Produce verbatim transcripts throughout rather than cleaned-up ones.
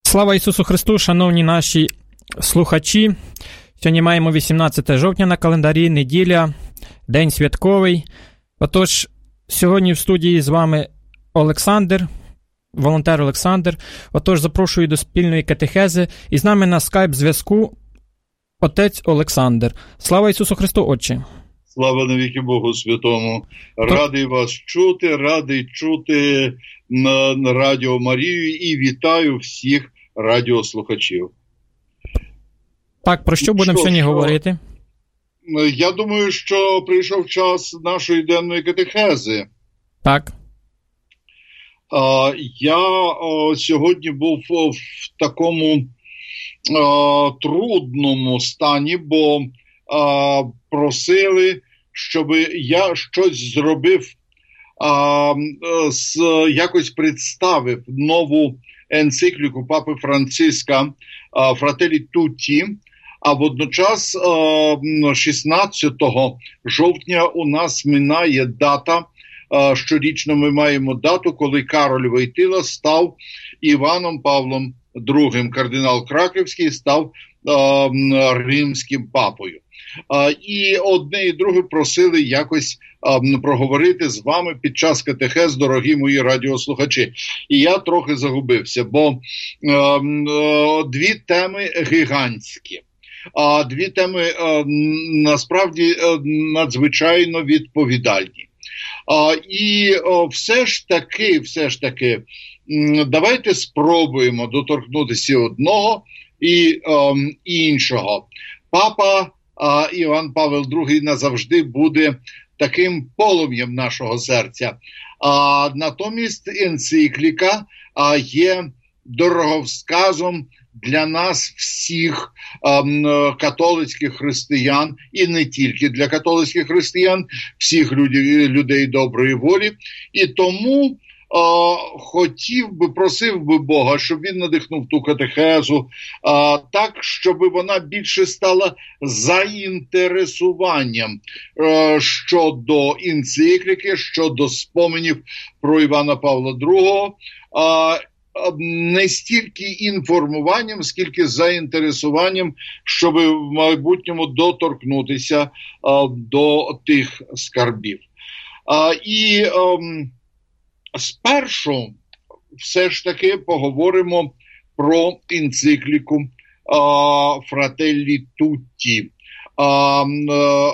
Слава Ісусу Христу, шановні наші слухачі. Сьогодні маємо вісімнадцяте жовтня на календарі, неділя, день святковий. Отож, сьогодні в студії з вами Олександр, волонтер Олександр. Отож, запрошую до спільної катехези. І з нами на скайп-зв'язку отець Олександр. Слава Ісусу Христу, Отче! Слава навіки Богу Святому! Радий вас чути, радий чути на, на Радіо Марію і вітаю всіх радіослухачів. Так, про що будемо що, сьогодні що? говорити? Я думаю, що прийшов час нашої денної катехези. Так. А, я а, сьогодні був в такому а, трудному стані, бо а, просили, щоб я щось зробив, а, з, якось представив нову енцикліку Папи Франциска «Фрателі Тутті», а водночас шістнадцятого жовтня у нас минає дата, щорічно ми маємо дату, коли Кароль Войтила став Іваном Павлом другим, кардинал Краківський став римським папою. І одне і друге просили якось проговорити з вами під час катехез, дорогі мої радіослухачі. І я трохи загубився, бо дві теми гігантські. А дві теми насправді надзвичайно відповідальні. І все ж таки, все ж таки, давайте спробуємо доторкнутися одного і іншого. Папа Іван Павел другий назавжди буде таким полум'ям нашого серця. А натомість енцикліка є дороговказом для нас всіх ем, католицьких християн, і не тільки для католицьких християн, всіх людей, людей доброї волі. І тому е, хотів би, просив би Бога, щоб він надихнув ту катехезу е, так, щоб вона більше стала заінтересуванням е, щодо енцикліки, щодо споменів про Івана Павла другого, е, не стільки інформуванням, скільки заінтересуванням, щоб в майбутньому доторкнутися а, до тих скарбів. А, і а, спершу все ж таки поговоримо про енцикліку «Фрателі Тутті». А, а,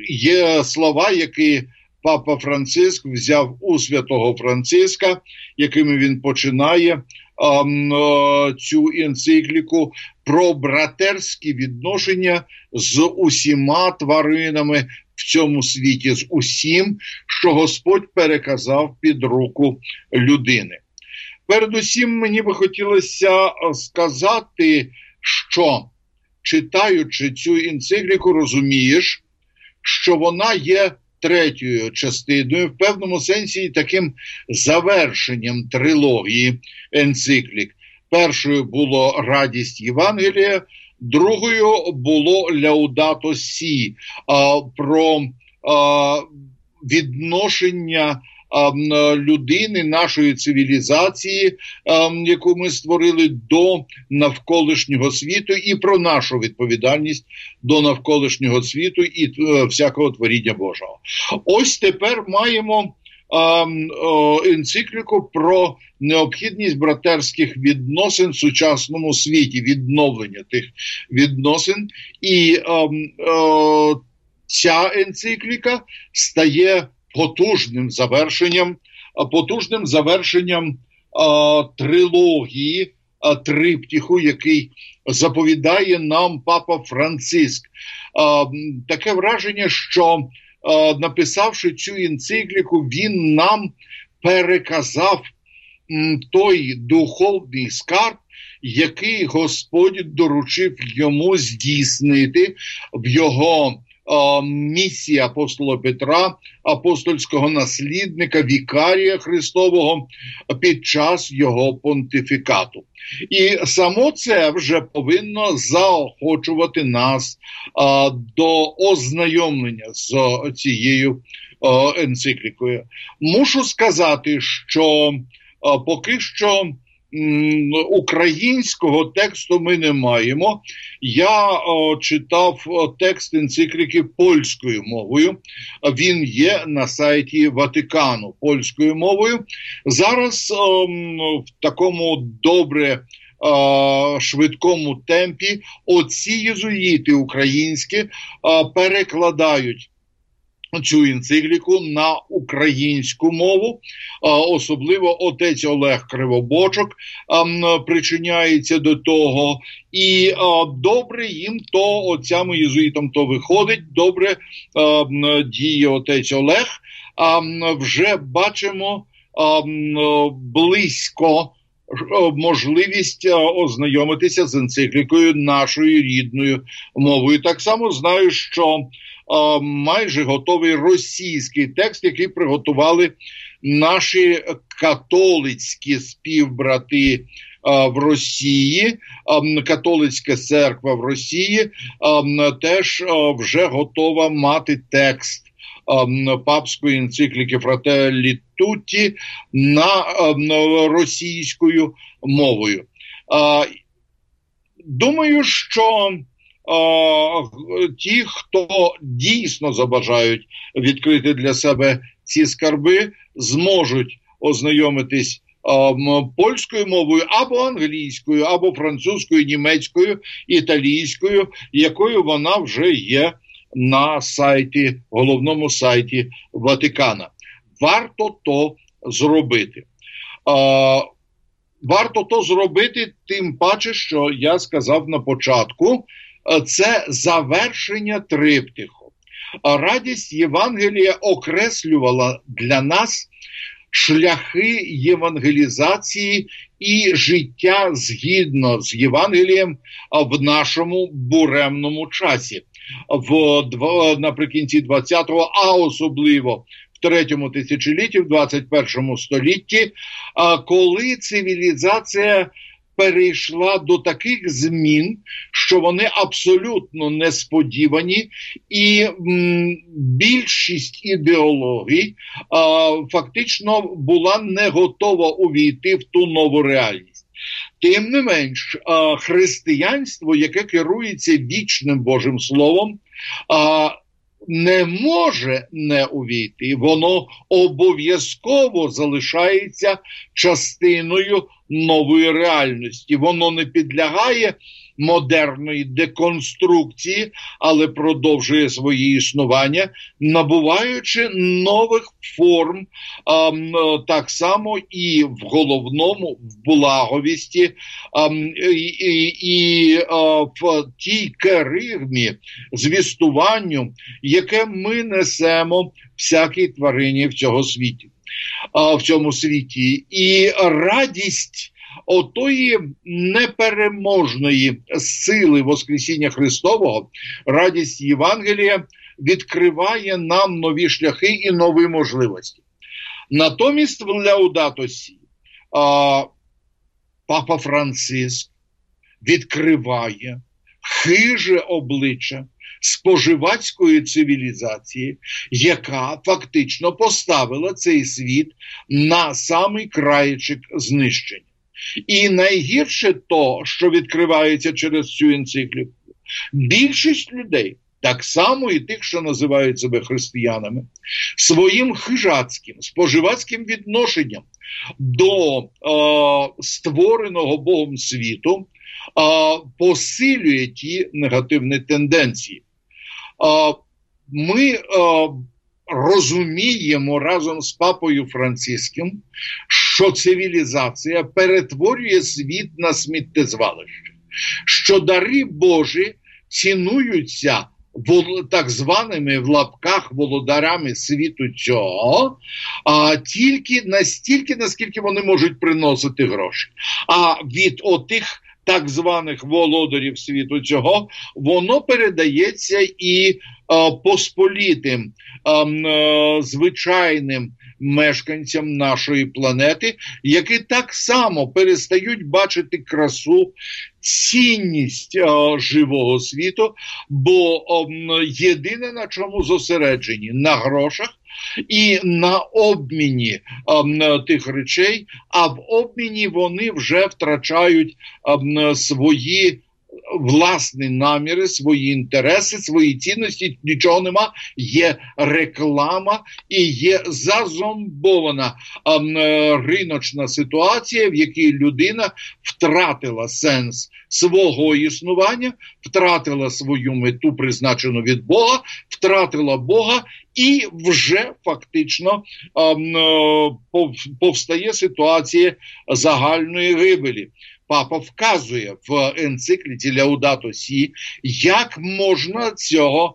є слова, які Папа Франциск взяв у святого Франциска, якими він починає а, а, цю енцикліку про братерські відношення з усіма тваринами в цьому світі, з усім, що Господь переказав під руку людини. Передусім, мені би хотілося сказати, що, читаючи цю енцикліку, розумієш, що вона є третьою частиною, в певному сенсі таким завершенням трилогії енциклік. Першою було «Радість Євангелія», другою було «Ляудато Сі», про а, відношення а, людини, нашої цивілізації, а, яку ми створили, до навколишнього світу, і про нашу відповідальність до навколишнього світу і а, всякого творіння Божого. Ось тепер маємо а, а, енцикліку про необхідність братерських відносин в сучасному світі, відновлення тих відносин. І а, а, ця енцикліка стає потужним завершенням, потужним завершенням а, трилогії, а, триптіху, який заповідає нам Папа Франциск. А, таке враження, що а, написавши цю енцикліку, він нам переказав м, той духовний скарб, який Господь доручив йому здійснити в його місії апостола Петра, апостольського наслідника, вікарія Христового під час його понтифікату. І само це вже повинно заохочувати нас а, до ознайомлення з цією а, енциклікою. Мушу сказати, що а, поки що українського тексту ми не маємо. Я о, читав о, текст енцикліки польською мовою. Він є на сайті Ватикану польською мовою. Зараз о, в такому добре о, швидкому темпі оці єзуїти українські о, перекладають цю енцикліку на українську мову. Особливо отець Олег Кривобочок причиняється до того. І добре їм то, отцям єзуїтам то виходить, добре діє отець Олег. Вже бачимо близько можливість ознайомитися з енциклікою нашою рідною мовою. Так само знаю, що майже готовий російський текст, який приготували наші католицькі співбрати в Росії, католицька церква в Росії теж вже готова мати текст папської енцикліки Fratelli Tutti на російською мовою. Думаю, що ті, хто дійсно забажають відкрити для себе ці скарби, зможуть ознайомитись польською мовою або англійською, або французькою, німецькою, італійською, якою вона вже є на сайті, головному сайті Ватикана. Варто то зробити. Варто то зробити, тим паче, що я сказав на початку, це завершення триптиху. Радість Євангелія окреслювала для нас шляхи євангелізації і життя згідно з Євангелієм в нашому буремному часі. В, наприкінці двадцятого, а особливо в третьому тисячолітті, в двадцять першому столітті, коли цивілізація перейшла до таких змін, що вони абсолютно несподівані, і м, більшість ідеологій а, фактично була не готова увійти в ту нову реальність. Тим не менш, а, християнство, яке керується вічним Божим Словом, а, не може не увійти, воно обов'язково залишається частиною нової реальності. Воно не підлягає модерної деконструкції, але продовжує своє існування, набуваючи нових форм, а, так само і в головному, в благовісті, а, і, і, і а, в тій керигмі, звістуванню, яке ми несемо всякій тварині в цьому світі. В цьому світі. І радість отої непереможної сили Воскресіння Христового, радість Євангелія відкриває нам нові шляхи і нові можливості. Натомість в Лаудато Сі Папа Франциск відкриває хиже обличчя споживацької цивілізації, яка фактично поставила цей світ на самий краєчик знищення. І найгірше то, що відкривається через цю енцикліку. Більшість людей, так само і тих, що називають себе християнами, своїм хижацьким, споживацьким відношенням до е, створеного Богом світу е, посилює ті негативні тенденції. Ми розуміємо разом з Папою Франциском, що цивілізація перетворює світ на сміттєзвалище, що дари Божі цінуються так званими в лапках володарями світу цього, а тільки настільки, наскільки вони можуть приносити гроші. А від отих так званих володарів світу цього, воно передається і а, посполітим, а, а, звичайним мешканцям нашої планети, які так само перестають бачити красу, цінність е, живого світу, бо е, єдине, на чому зосереджені, на грошах і на обміні е, тих речей, а в обміні вони вже втрачають е, свої власні наміри, свої інтереси, свої цінності, нічого нема, є реклама і є зазомбована е, риночна ситуація, в якій людина втратила сенс свого існування, втратила свою мету, призначену від Бога, втратила Бога, і вже фактично е, повстає ситуація загальної гибелі. Папа вказує в енцикліці Laudato Si, як можна цього,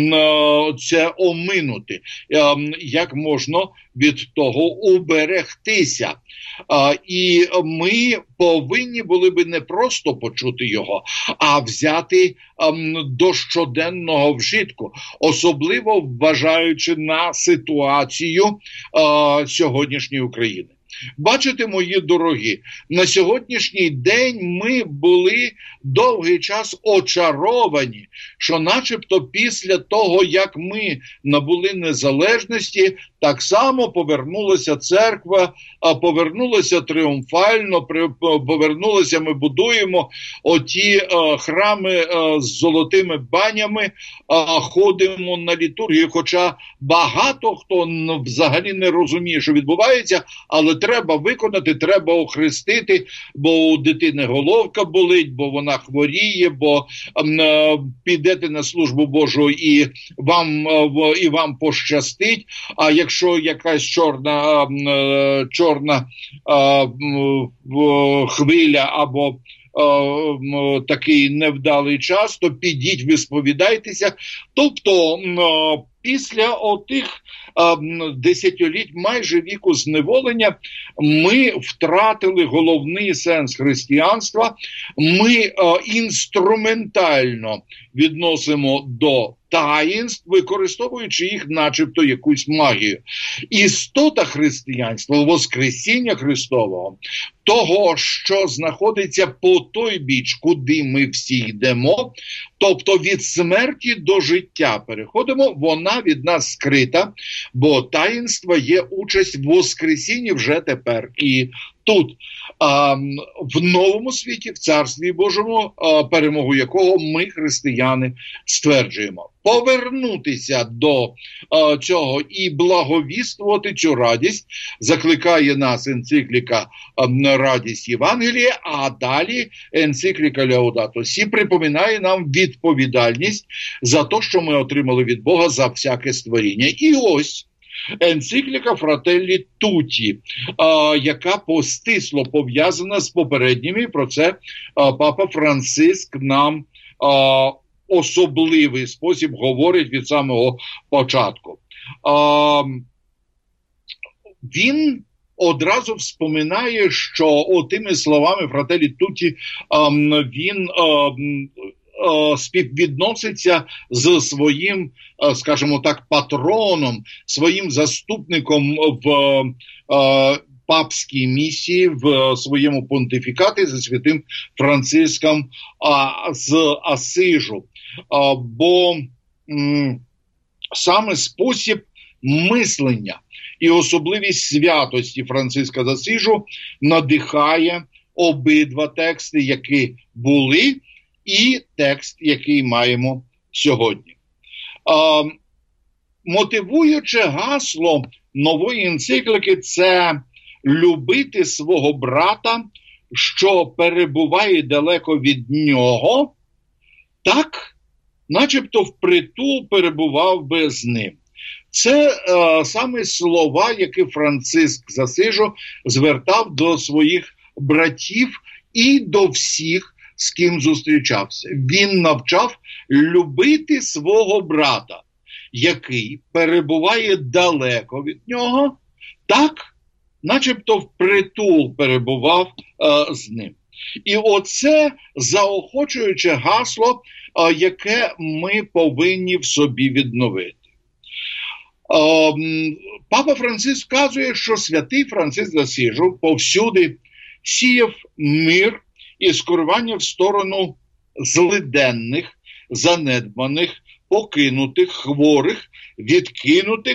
це оминути, як можна від того уберегтися. І ми повинні були би не просто почути його, а взяти до щоденного вжитку, особливо вважаючи на ситуацію сьогоднішньої України. Бачите, мої дорогі, на сьогоднішній день ми були довгий час очаровані, що начебто після того, як ми набули незалежності, так само повернулася церква, повернулася тріумфально, повернулася, ми будуємо оті храми з золотими банями, ходимо на літургію, хоча багато хто взагалі не розуміє, що відбувається, але треба виконати, треба охрестити, бо у дитини головка болить, бо вона хворіє, бо е, підете на службу Божу і вам, е, і вам пощастить, а якщо якась чорна, е, чорна е, хвиля або Е, такий невдалий час, то підіть, висповідайтеся. Тобто е, після отих е, десятиліть майже віку зневолення ми втратили головний сенс християнства, ми е, інструментально відносимо до таїнств, використовуючи їх начебто якусь магію. Істота християнства, Воскресіння Христового, того, що знаходиться по той біч, куди ми всі йдемо, тобто від смерті до життя переходимо, вона від нас скрита, бо таїнство є участь в Воскресінні вже тепер і тут, а, в новому світі, в Царстві Божому, а, перемогу якого ми, християни, стверджуємо. Повернутися до а, цього і благовіствувати цю радість закликає нас енцикліка а, «Радість Євангелія», а далі енцикліка Laudato Si припоминає нам відповідальність за те, що ми отримали від Бога за всяке створіння. І ось енцикліка Fratelli Tutti, а, яка постисло пов'язана з попередніми, про це а, Папа Франциск нам а, особливий спосіб говорить від самого початку. А, він одразу вспоминає, що отими словами Fratelli Tutti а, він а, співвідноситься з своїм, скажімо так, патроном, своїм заступником в е, папській місії, в своєму понтифікаті за святим Франциском а, з Асижу. А, бо м, саме спосіб мислення і особливість святості Франциска з Асижу надихає обидва тексти, які були, і текст, який маємо сьогодні. А, мотивуюче гасло нової енцикліки – це любити свого брата, що перебуває далеко від нього, так, начебто впритул перебував би з ним. Це е, саме слова, які Франциск з Асижу звертав до своїх братів і до всіх, з ким зустрічався. Він навчав любити свого брата, який перебуває далеко від нього, так, начебто впритул перебував е, з ним. І оце заохочуюче гасло, е, яке ми повинні в собі відновити. Папа Франциск вказує, що святий Франциск з Асижу повсюди сіяв мир і скерування в сторону злиденних, занедбаних, покинутих, хворих, відкинутих,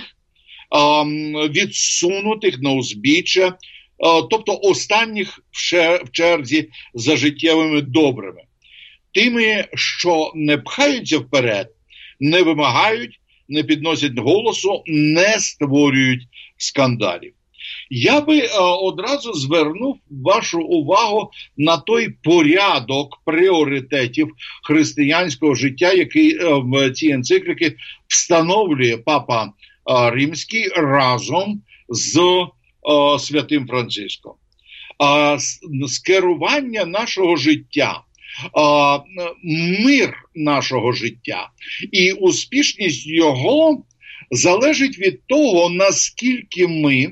відсунутих на узбіччя, тобто останніх в черзі за життєвими добрими. Тими, що не пхаються вперед, не вимагають, не підносять голосу, не створюють скандалів. Я би е, одразу звернув вашу увагу на той порядок пріоритетів християнського життя, який е, в цій енцикліки встановлює Папа е, Римський разом з е, святим Франциском. Е, скерування нашого життя, е, мир нашого життя і успішність його залежить від того, наскільки ми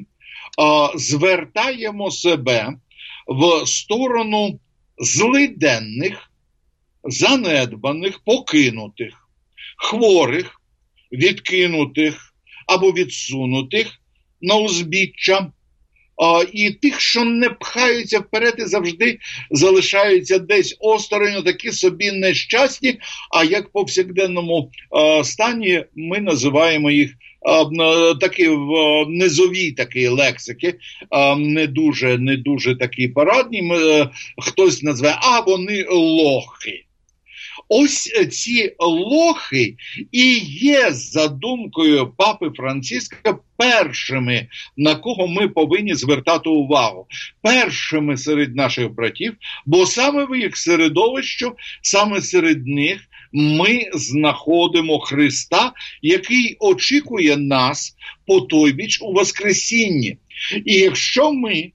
звертаємо себе в сторону злиденних, занедбаних, покинутих, хворих, відкинутих або відсунутих на узбіччя, і тих, що не пхаються вперед і завжди залишаються десь осторонь, такі собі нещасні, а як в повсякденному стані ми називаємо їх такі в низовій такій лексики, не дуже, не дуже такі парадні, хтось назве, а вони лохи. Ось ці лохи і є, за думкою Папи Франциска, першими, на кого ми повинні звертати увагу. Першими серед наших братів, бо саме в їх середовищі, саме серед них ми знаходимо Христа, який очікує нас потойбіч у Воскресінні. І якщо ми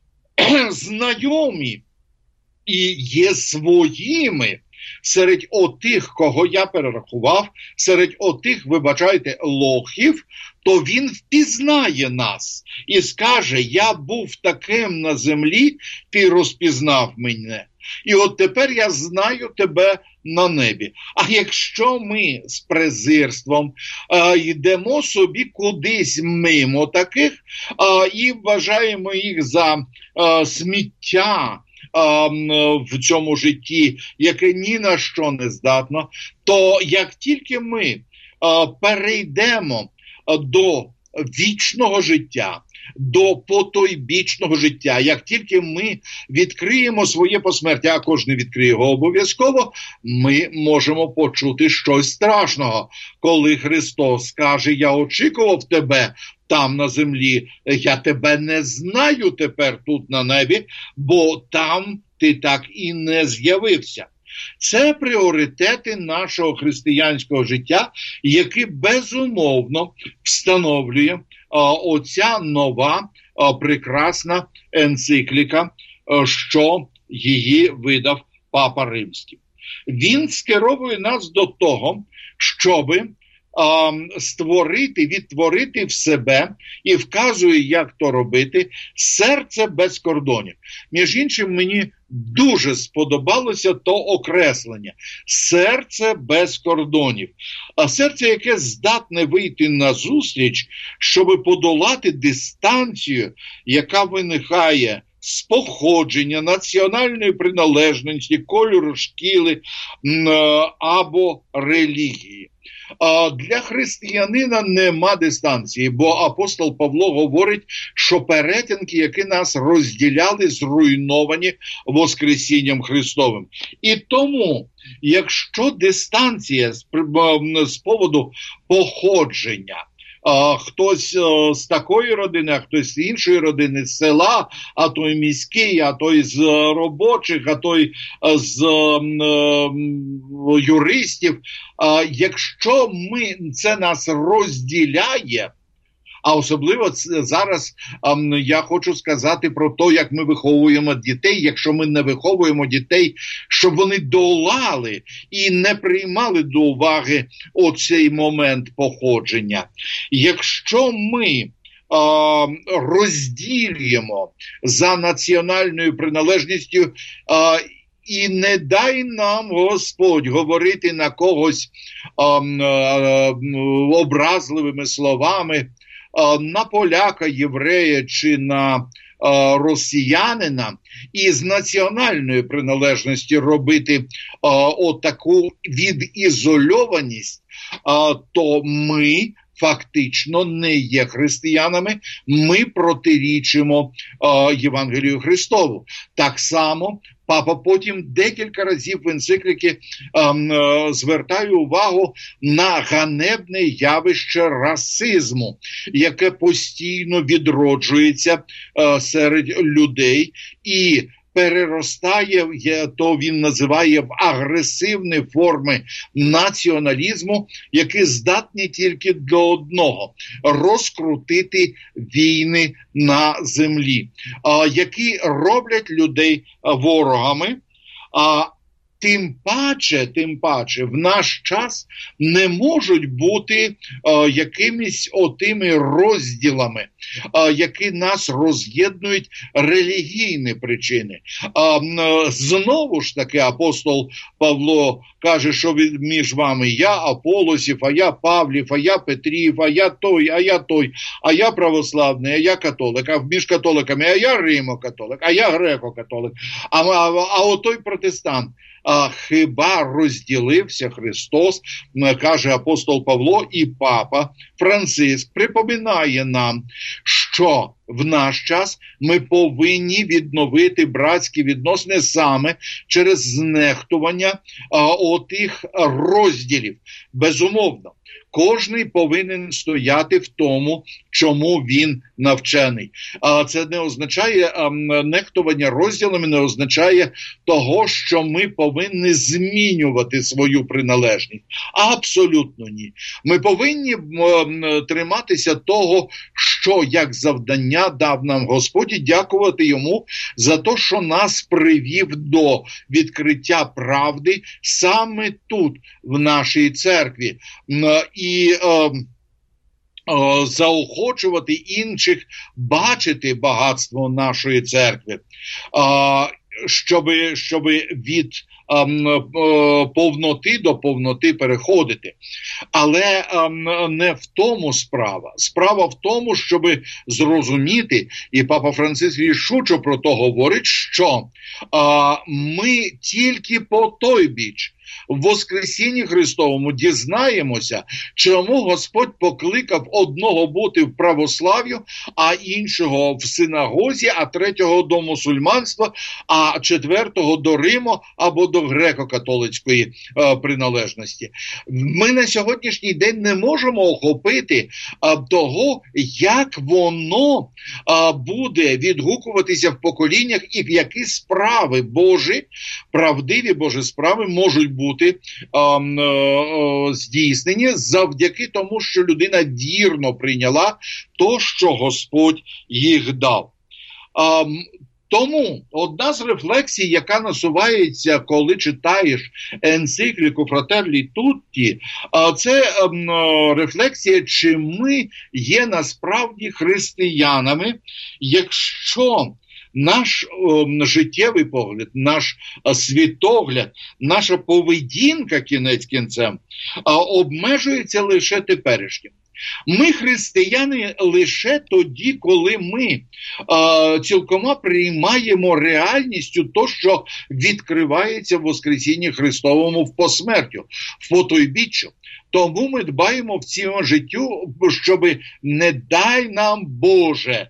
знайомі і є своїми серед отих, кого я перерахував, серед отих, вибачайте, лохів, то він впізнає нас і скаже: я був таким на землі, ти розпізнав мене. І от тепер я знаю тебе на небі. А якщо ми з презирством а, йдемо собі кудись мимо таких а, і вважаємо їх за а, сміття а, в цьому житті, яке ні на що не здатно, то як тільки ми а, перейдемо до вічного життя, до потойбічного життя, як тільки ми відкриємо своє посмертя, а кожен відкриє його обов'язково, ми можемо почути щось страшного. Коли Христос скаже: я очікував тебе там на землі, я тебе не знаю тепер тут на небі, бо там ти так і не з'явився. Це пріоритети нашого християнського життя, які безумовно встановлює а, оця нова а, прекрасна енцикліка, а, що її видав Папа Римський. Він скеровує нас до того, щоби а, створити, відтворити в себе і вказує, як то робити, серце без кордонів. Між іншим, мені дуже сподобалося то окреслення. Серце без кордонів. А серце, яке здатне вийти на зустріч, щоб подолати дистанцію, яка виникає з походження, національної приналежності, кольору шкіри або релігії. Для християнина нема дистанції, бо апостол Павло говорить, що перетинки, які нас розділяли, зруйновані Воскресінням Христовим. І тому, якщо дистанція з, з поводу походження, а, хтось а, з такої родини, а хтось з іншої родини, з села, а той міський, а той з робочих, а той з а, а, юристів. А, якщо ми, це нас розділяє, а особливо зараз а, я хочу сказати про те, як ми виховуємо дітей, якщо ми не виховуємо дітей, щоб вони долали і не приймали до уваги оцей момент походження. Якщо ми а, розділюємо за національною приналежністю а, і не дай нам, Господь, говорити на когось а, а, образливими словами, а, на поляка, єврея чи на а, росіянина, і з національної приналежності робити а, отаку відізольованість, а, то ми фактично не є християнами, ми протирічимо е, Євангелію Христову. Так само папа потім декілька разів в енцикліки е, е, звертає увагу на ганебне явище расизму, яке постійно відроджується е, серед людей і переростає, то він називає в агресивні форми націоналізму, які здатні тільки до одного – розкрутити війни на землі, які роблять людей ворогами, а Тим паче, тим паче, в наш час не можуть бути е, якимись отими розділами, е, які нас роз'єднують релігійні причини. А е, знову ж таки апостол Павло каже, що від, між вами я Аполосів, а я Павлів, а я Петрів, а я той, а я той, а я православний, а я католик, а між католиками, а я римо-католик, а я греко-католик, а, а, а отой протестант. А хіба розділився Христос, каже апостол Павло, і папа Франциск припоминає нам, що в наш час ми повинні відновити братські відносини саме через знехтування а, отих розділів. Безумовно. Кожний повинен стояти в тому, чому він навчений. А це не означає а, нехтування розділами, не означає того, що ми повинні змінювати свою приналежність. Абсолютно ні. Ми повинні а, триматися того, що як завдання дав нам Господь, і дякувати йому за те, що нас привів до відкриття правди саме тут, в нашій церкві. І е, е, заохочувати інших бачити багатство нашої церкви, е, щоби, щоби від е, е, повноти до повноти переходити. Але е, не в тому справа. Справа в тому, щоби зрозуміти, і папа Франциск рішуче про то говорить, що е, ми тільки по той біч в Воскресінні Христовому дізнаємося, чому Господь покликав одного бути в православ'ю, а іншого в синагозі, а третього до мусульманства, а четвертого до Риму або до греко-католицької е, приналежності. Ми на сьогоднішній день не можемо охопити е, того, як воно е, буде відгукуватися в поколіннях і в які справи Божі, правдиві Божі справи можуть бути бути е, е, здійснені завдяки тому, що людина вірно прийняла то, що Господь їх дав. Е, Тому одна з рефлексій, яка насувається, коли читаєш енцикліку Фрателлі Тутті, це рефлексія, чи ми є насправді християнами, якщо наш о, життєвий погляд, наш о, світогляд, наша поведінка кінець кінцем о, обмежується лише теперішнім. Ми християни лише тоді, коли ми е, цілкома приймаємо реальністю то, що відкривається в Воскресінні Христовому в посмертю, в потойбіччю. Тому ми дбаємо в цьому життю, щоб не дай нам, Боже,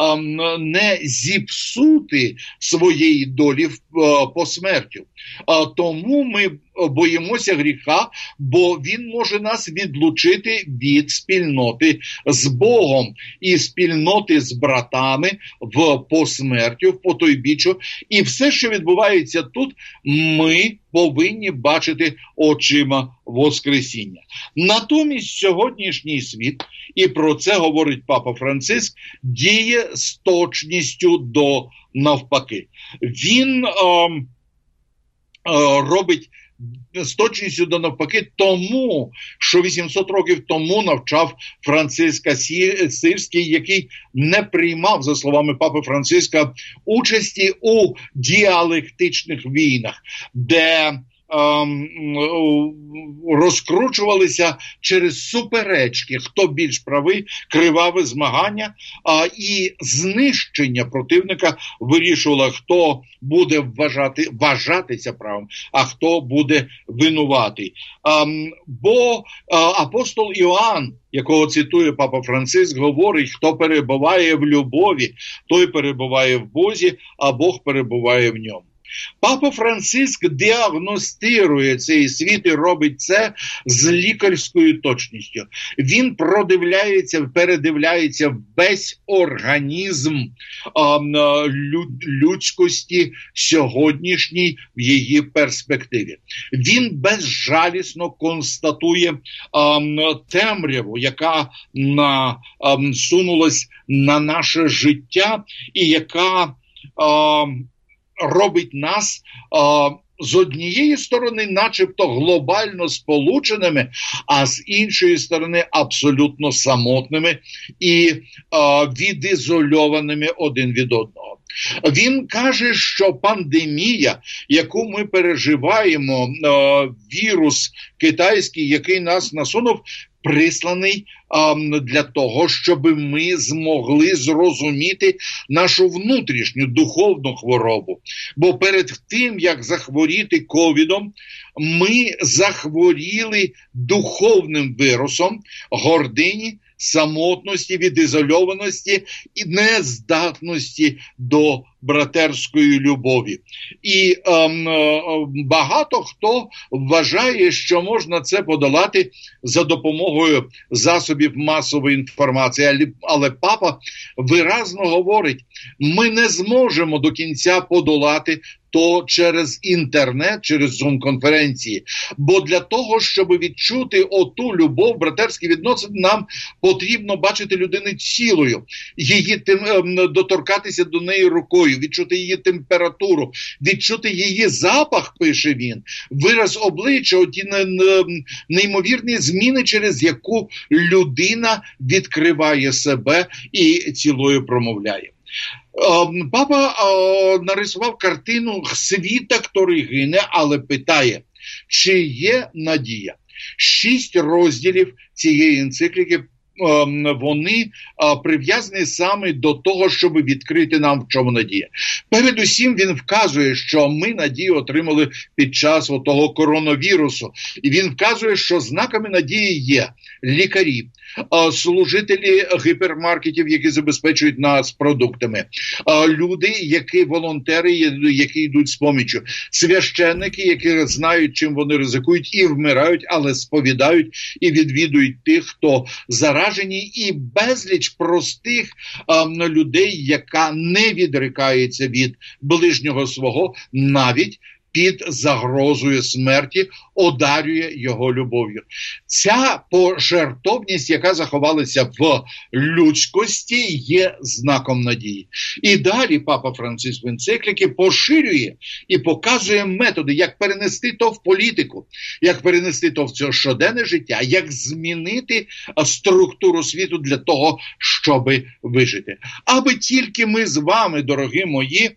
не зіпсути своєї долі по смертю. Тому ми боїмося гріха, бо він може нас відлучити від спільноти з Богом і спільноти з братами в посмертю, в потойбіччю. І все, що відбувається тут, ми повинні бачити очима Воскресіння. Натомість сьогоднішній світ, і про це говорить папа Франциск, діє з точністю до навпаки. Він... Е, робить з точністю до навпаки тому, що вісімсот років тому навчав Франциск Асирський, який не приймав, за словами папи Франциска, участі у діалектичних війнах, де ем, розкручувалися через суперечки, хто більш правий, криваве змагання, а, і знищення противника вирішувало, хто буде вважати, вважатися правим, а хто буде винуватий. Ем, бо а, апостол Іоанн, якого цитує папа Франциск, говорить, хто перебуває в любові, той перебуває в Бозі, а Бог перебуває в ньому. Папа Франциск діагностирує цей світ і робить це з лікарською точністю. Він продивляється, передивляється весь організм а, людськості сьогоднішній в її перспективі. Він безжалісно констатує а, темряву, яка на, а, сунулась на наше життя і яка а, робить нас а, з однієї сторони начебто глобально сполученими, а з іншої сторони абсолютно самотними і а, відізольованими один від одного. Він каже, що пандемія, яку ми переживаємо, а, вірус китайський, який нас насунув, присланий а, для того, щоб ми змогли зрозуміти нашу внутрішню духовну хворобу. Бо перед тим, як захворіти ковідом, ми захворіли духовним вірусом гордині, самотності, відізольованості і нездатності до братерської любові. І ем, е, багато хто вважає, що можна це подолати за допомогою засобів масової інформації. Але, але папа виразно говорить, ми не зможемо до кінця подолати то через інтернет, через зум-конференції. Бо для того, щоб відчути оту любов, братерські відносини, нам потрібно бачити людину цілою, її тим, доторкатися до неї рукою, відчути її температуру, відчути її запах, пише він, вираз обличчя, оті неймовірні зміни, через яку людина відкриває себе і цілою промовляє. Папа о, нарисував картину світа, який гине, але питає, чи є надія? Шість розділів цієї енцикліки, вони прив'язані саме до того, щоб відкрити нам, в чому надія. Передусім він вказує, що ми надію отримали під час того коронавірусу. І він вказує, що знаками надії є лікарі, служителі гіпермаркетів, які забезпечують нас продуктами, люди, які волонтери, які йдуть з поміччю, священники, які знають, чим вони ризикують і вмирають, але сповідають і відвідують тих, хто заражені, і безліч простих а, людей, яка не відрикається від ближнього свого, навіть під загрозою смерті, одарює його любов'ю. Ця пожертовність, яка заховалася в людськості, є знаком надії. І далі папа Франциск в енцикліки поширює і показує методи, як перенести то в політику, як перенести то в це щоденне життя, як змінити структуру світу для того, щоб вижити. Аби тільки ми з вами, дорогі мої,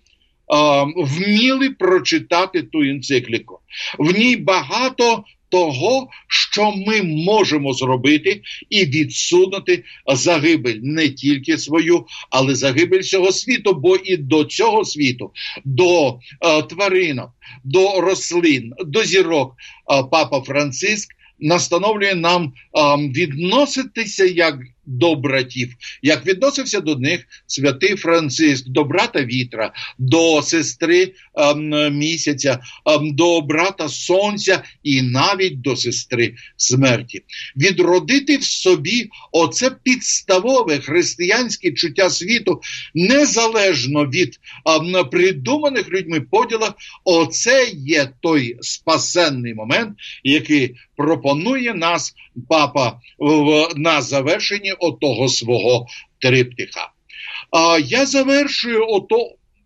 вміли прочитати ту енцикліку. В ній багато того, що ми можемо зробити і відсунути загибель не тільки свою, але загибель всього світу, бо і до цього світу, до е, тваринок, до рослин, до зірок е, папа Франциск настановлює нам е, відноситися як до братів, як відносився до них святий Франциск, до брата вітра, до сестри ем, місяця, ем, до брата сонця і навіть до сестри смерті. Відродити в собі оце підставове християнське чуття світу, незалежно від ем, придуманих людьми поділах, оце є той спасенний момент, який пропонує нас папа в, на завершенні отого свого триптиха. А я завершую ото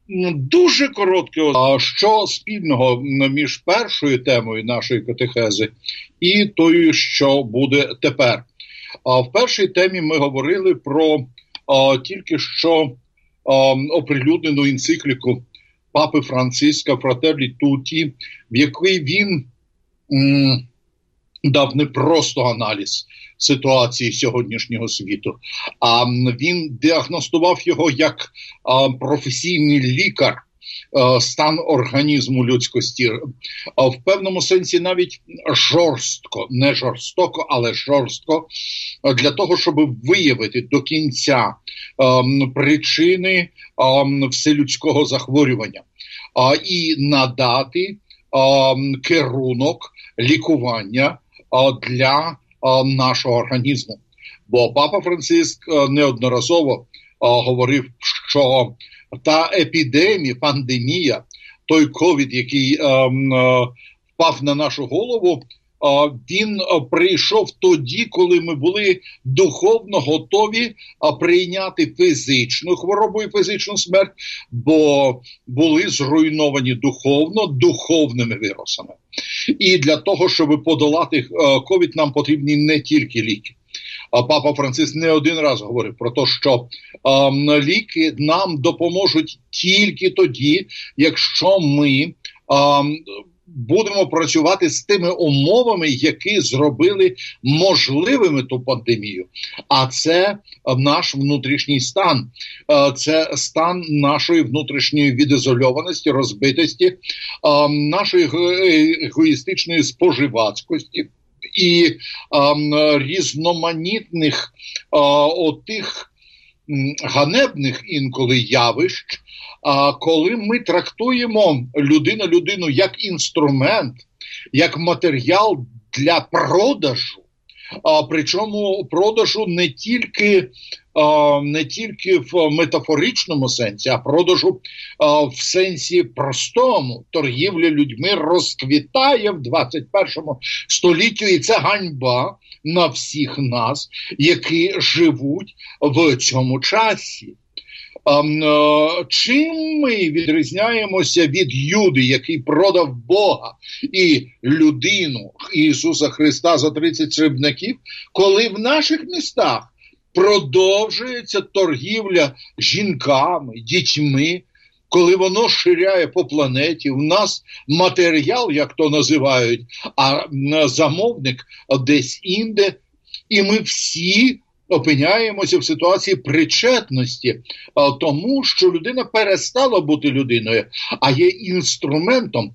дуже коротке, що спільного між першою темою нашої катехези і тою, що буде тепер. В першій темі ми говорили про а, тільки що а, оприлюднену енцикліку Папи Франциска «Fratelli Tutti», в якій він м, дав не просто аналіз ситуації сьогоднішнього світу, а він діагностував його як а, професійний лікар а, стан організму людськості. А в певному сенсі навіть жорстко, не жорстоко, але жорстко, для того, щоб виявити до кінця а, причини а, вселюдського захворювання а, і надати а, керунок лікування а, для а, нашого організму. Бо Папа Франциск а, неодноразово а, говорив, що та епідемія, пандемія, той ковід, який а, а, впав на нашу голову, а, він а, прийшов тоді, коли ми були духовно готові а, прийняти фізичну хворобу і фізичну смерть, бо були зруйновані духовно, духовними вірусами. І для того, щоб подолати ковід, нам потрібні не тільки ліки. Папа Франциск не один раз говорив про те, що е, ліки нам допоможуть тільки тоді, якщо ми е, будемо працювати з тими умовами, які зробили можливими ту пандемію. А це наш внутрішній стан. Це стан нашої внутрішньої відізольованості, розбитості, нашої егоїстичної споживацькості і різноманітних отих ганебних інколи явищ, а коли ми трактуємо людину людину як інструмент, як матеріал для продажу, а причому продажу не тільки, а, не тільки в метафоричному сенсі, а продажу а, в сенсі простому. Торгівля людьми розквітає в двадцять першому столітті, і це ганьба на всіх нас, які живуть в цьому часі. Чим ми відрізняємося від Юди, який продав Бога і людину Ісуса Христа за тридцять срібняків, коли в наших містах продовжується торгівля жінками, дітьми, коли воно ширяє по планеті, у нас матеріал, як то називають, а замовник десь інде, і ми всі опиняємося в ситуації причетності, тому що людина перестала бути людиною, а є інструментом.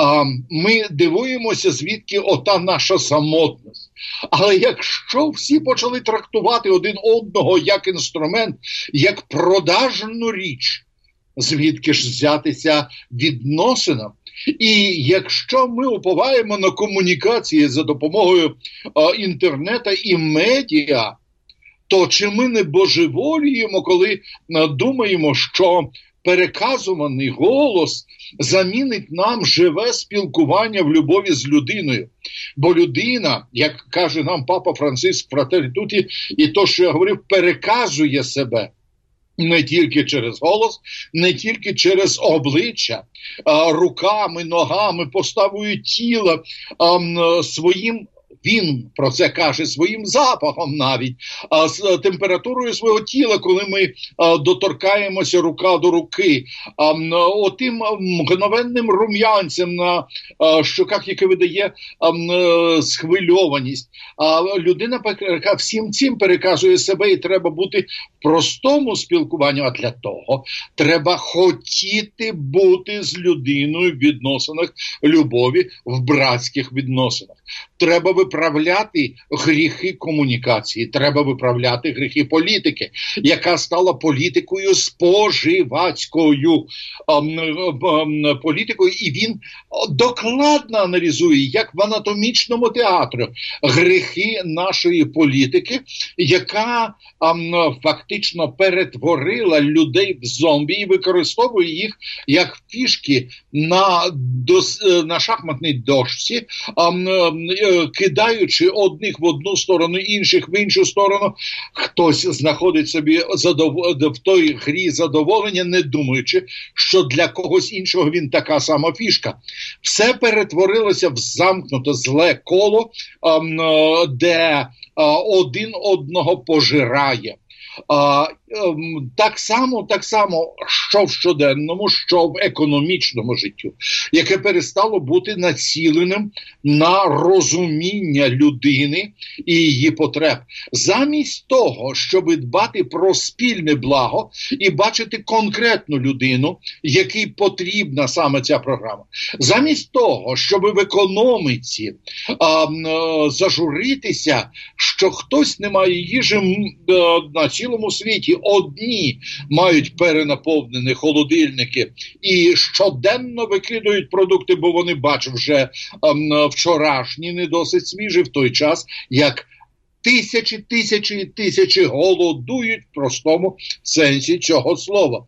Ми дивуємося, звідки ота наша самотність. Але якщо всі почали трактувати один одного як інструмент, як продажну річ, звідки ж взятися відносинам? І якщо ми уповаємо на комунікації за допомогою інтернету і медіа, то чи ми не божеволіємо, коли думаємо, що переказуваний голос замінить нам живе спілкування в любові з людиною? Бо людина, як каже нам Папа Франциск «Fratelli Tutti», і то, що я говорив, переказує себе не тільки через голос, не тільки через обличчя, а руками, ногами, поставою тіла, а, своїм. Він про це каже своїм запахом навіть, а з температурою свого тіла, коли ми а, доторкаємося рука до руки, а, отим мгновенним рум'янцем на а, щоках, яке видає а, а, схвильованість. А людина всім цим переказує себе, і треба бути в простому спілкуванні, а для того треба хотіти бути з людиною в відносинах любові, в братських відносинах. Треба виправляти гріхи комунікації, треба виправляти гріхи політики, яка стала політикою споживацькою ем, ем, політикою, і він докладно аналізує, як в анатомічному театрі, гріхи нашої політики, яка ем, фактично перетворила людей в зомбі і використовує їх як фішки на, дос, на шахматній дошці, ем, ем, кидає кидаючи одних в одну сторону, інших в іншу сторону, хтось знаходить собі задов... в той грі задоволення, не думаючи, що для когось іншого він така сама фішка. Все перетворилося в замкнуте зле коло, де один одного пожирає. А, ем, так само, так само, що в щоденному, що в економічному життю, яке перестало бути націленим на розуміння людини і її потреб. Замість того, щоб дбати про спільне благо і бачити конкретну людину, якій потрібна саме ця програма. Замість того, щоб в економіці а, а, зажуритися, що хтось не має їжі а, на цілому світі, одні мають перенаповнені холодильники і щоденно викидають продукти, бо вони бачать вже а, вчорашні, не досить свіжі, в той час, як тисячі, тисячі і тисячі голодують в простому сенсі цього слова.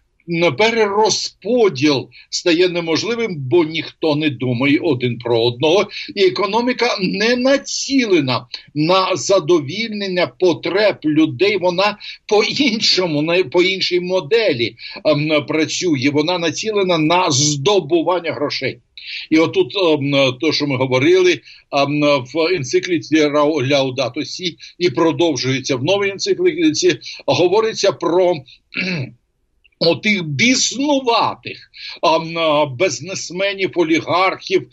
Перерозподіл стає неможливим, бо ніхто не думає один про одного, і економіка не націлена на задовільнення потреб людей, вона по-іншому, по іншій моделі ем, працює, вона націлена на здобування грошей. І отут, те, що ми говорили в енцикліці Laudato Si і продовжується в новій енцикліці, говориться про отих біснуватих бізнесменів, олігархів,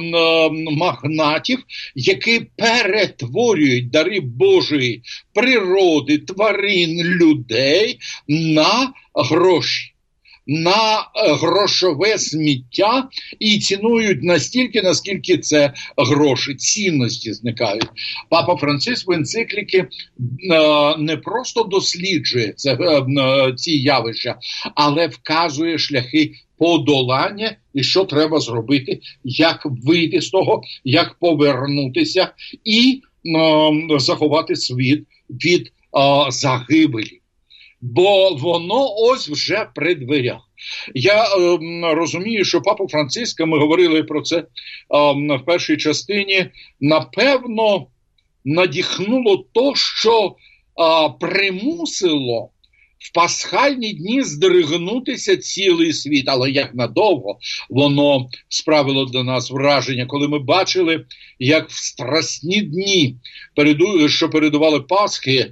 магнатів, які перетворюють дари Божої, природи, тварин, людей на гроші, на грошове сміття і цінують настільки, наскільки це гроші, цінності зникають. Папа Франциск в енцикліки е, не просто досліджує це, е, ці явища, але вказує шляхи подолання і що треба зробити, як вийти з того, як повернутися і е, заховати світ від е, загибелі. Бо воно ось вже при дверях. Я е, розумію, що Папу Франциска, ми говорили про це е, в першій частині, напевно, надихнуло то, що е, примусило в пасхальні дні здригнутися цілий світ. Але як надовго воно справило до нас враження, коли ми бачили, як в страсні дні, що передували Пасхи,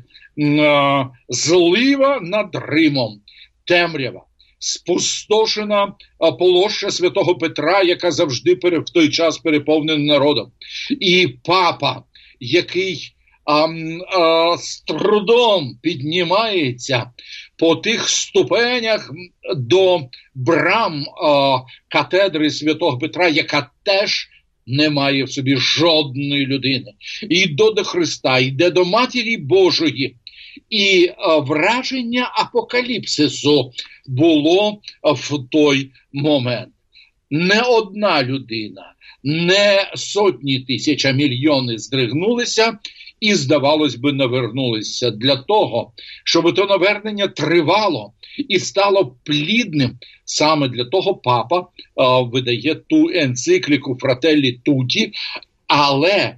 злива над Римом, темрява, спустошена площа Святого Петра, яка завжди в той час переповнена народом. І папа, який а, а, з трудом піднімається по тих ступенях до брам а, катедри Святого Петра, яка теж не має в собі жодної людини. Йде до Христа, йде до Матері Божої. І а, враження апокаліпсису було а, в той момент. Не одна людина, не сотні тисяч, а мільйони здригнулися і, здавалось би, навернулися для того, щоб то навернення тривало і стало плідним. Саме для того папа а, видає ту енцикліку Fratelli Tutti, але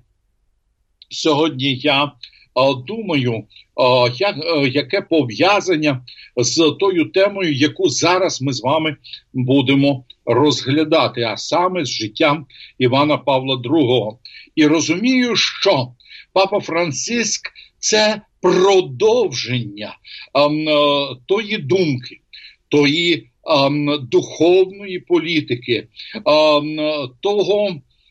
сьогодні я а, думаю, а, як, а, яке пов'язання з тою темою, яку зараз ми з вами будемо розглядати, а саме з життям Івана Павла другого. І розумію, що Папа Франциск – це продовження а, тої думки, тої а, духовної політики, а, того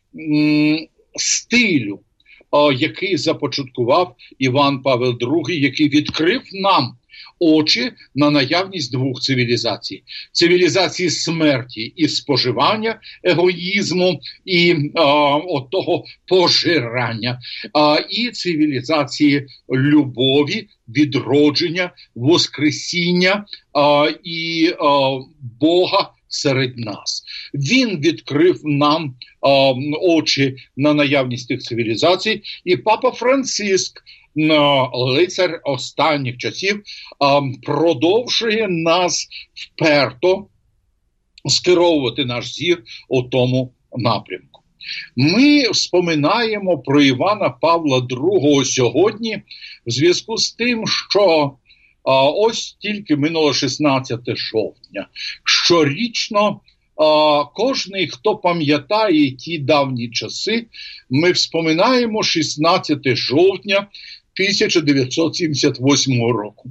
м, стилю, а, який започаткував Іван Павел другий, який відкрив нам очі на наявність двох цивілізацій. Цивілізації смерті і споживання, егоїзму і а, от того пожирання. А, і цивілізації любові, відродження, воскресіння а, і а, Бога серед нас. Він відкрив нам а, очі на наявність тих цивілізацій. І Папа Франциск, лицар останніх часів, продовжує нас вперто скеровувати наш зір у тому напрямку. Ми вспоминаємо про Івана Павла другого сьогодні в зв'язку з тим, що а, ось тільки минуло шістнадцяте жовтня. Щорічно а, кожний, хто пам'ятає ті давні часи, ми вспоминаємо шістнадцяте жовтня тисяча дев'ятсот сімдесят восьмого року.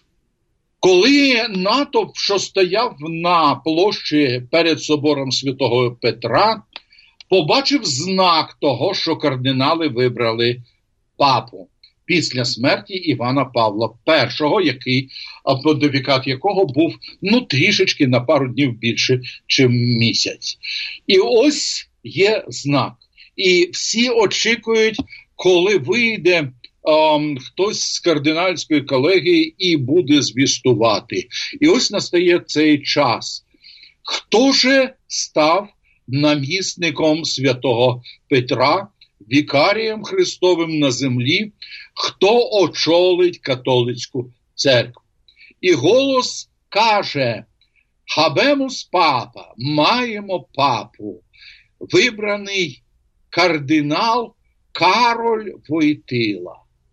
Коли натовп, що стояв на площі перед собором Святого Петра, побачив знак того, що кардинали вибрали папу після смерті Івана Павла першого, який, понтифікат якого був ну трішечки на пару днів більше, чим місяць. І ось є знак. І всі очікують, коли вийде Um, хтось з кардинальської колегії і буде звістувати. І ось настає цей час. Хто же став намісником Святого Петра, вікарієм Христовим на землі, хто очолить католицьку церкву? І голос каже: «Хабемус папа, маємо папу, вибраний кардинал Кароль Войтила».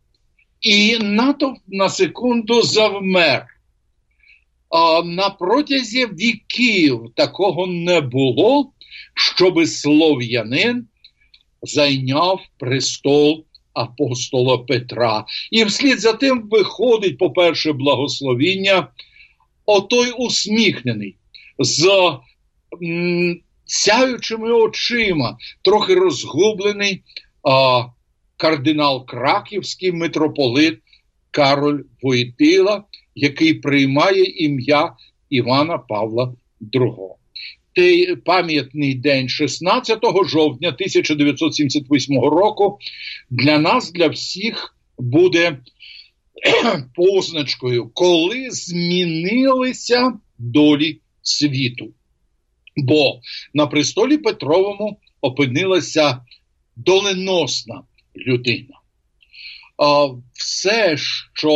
І натовп на секунду завмер. А на протязі віків такого не було, щоби слов'янин зайняв престол апостола Петра. І вслід за тим виходить, по-перше, благословіння, отой усміхнений, з м, сяючими очима, трохи розгублений, а, кардинал Краківський, митрополит Кароль Войтила, який приймає ім'я Івана Павла другого. Той пам'ятний день шістнадцятого жовтня тисяча дев'ятсот сімдесят восьмого року для нас, для всіх, буде позначкою, коли змінилися долі світу. Бо на престолі Петровому опинилася доленосна людина. А, все, що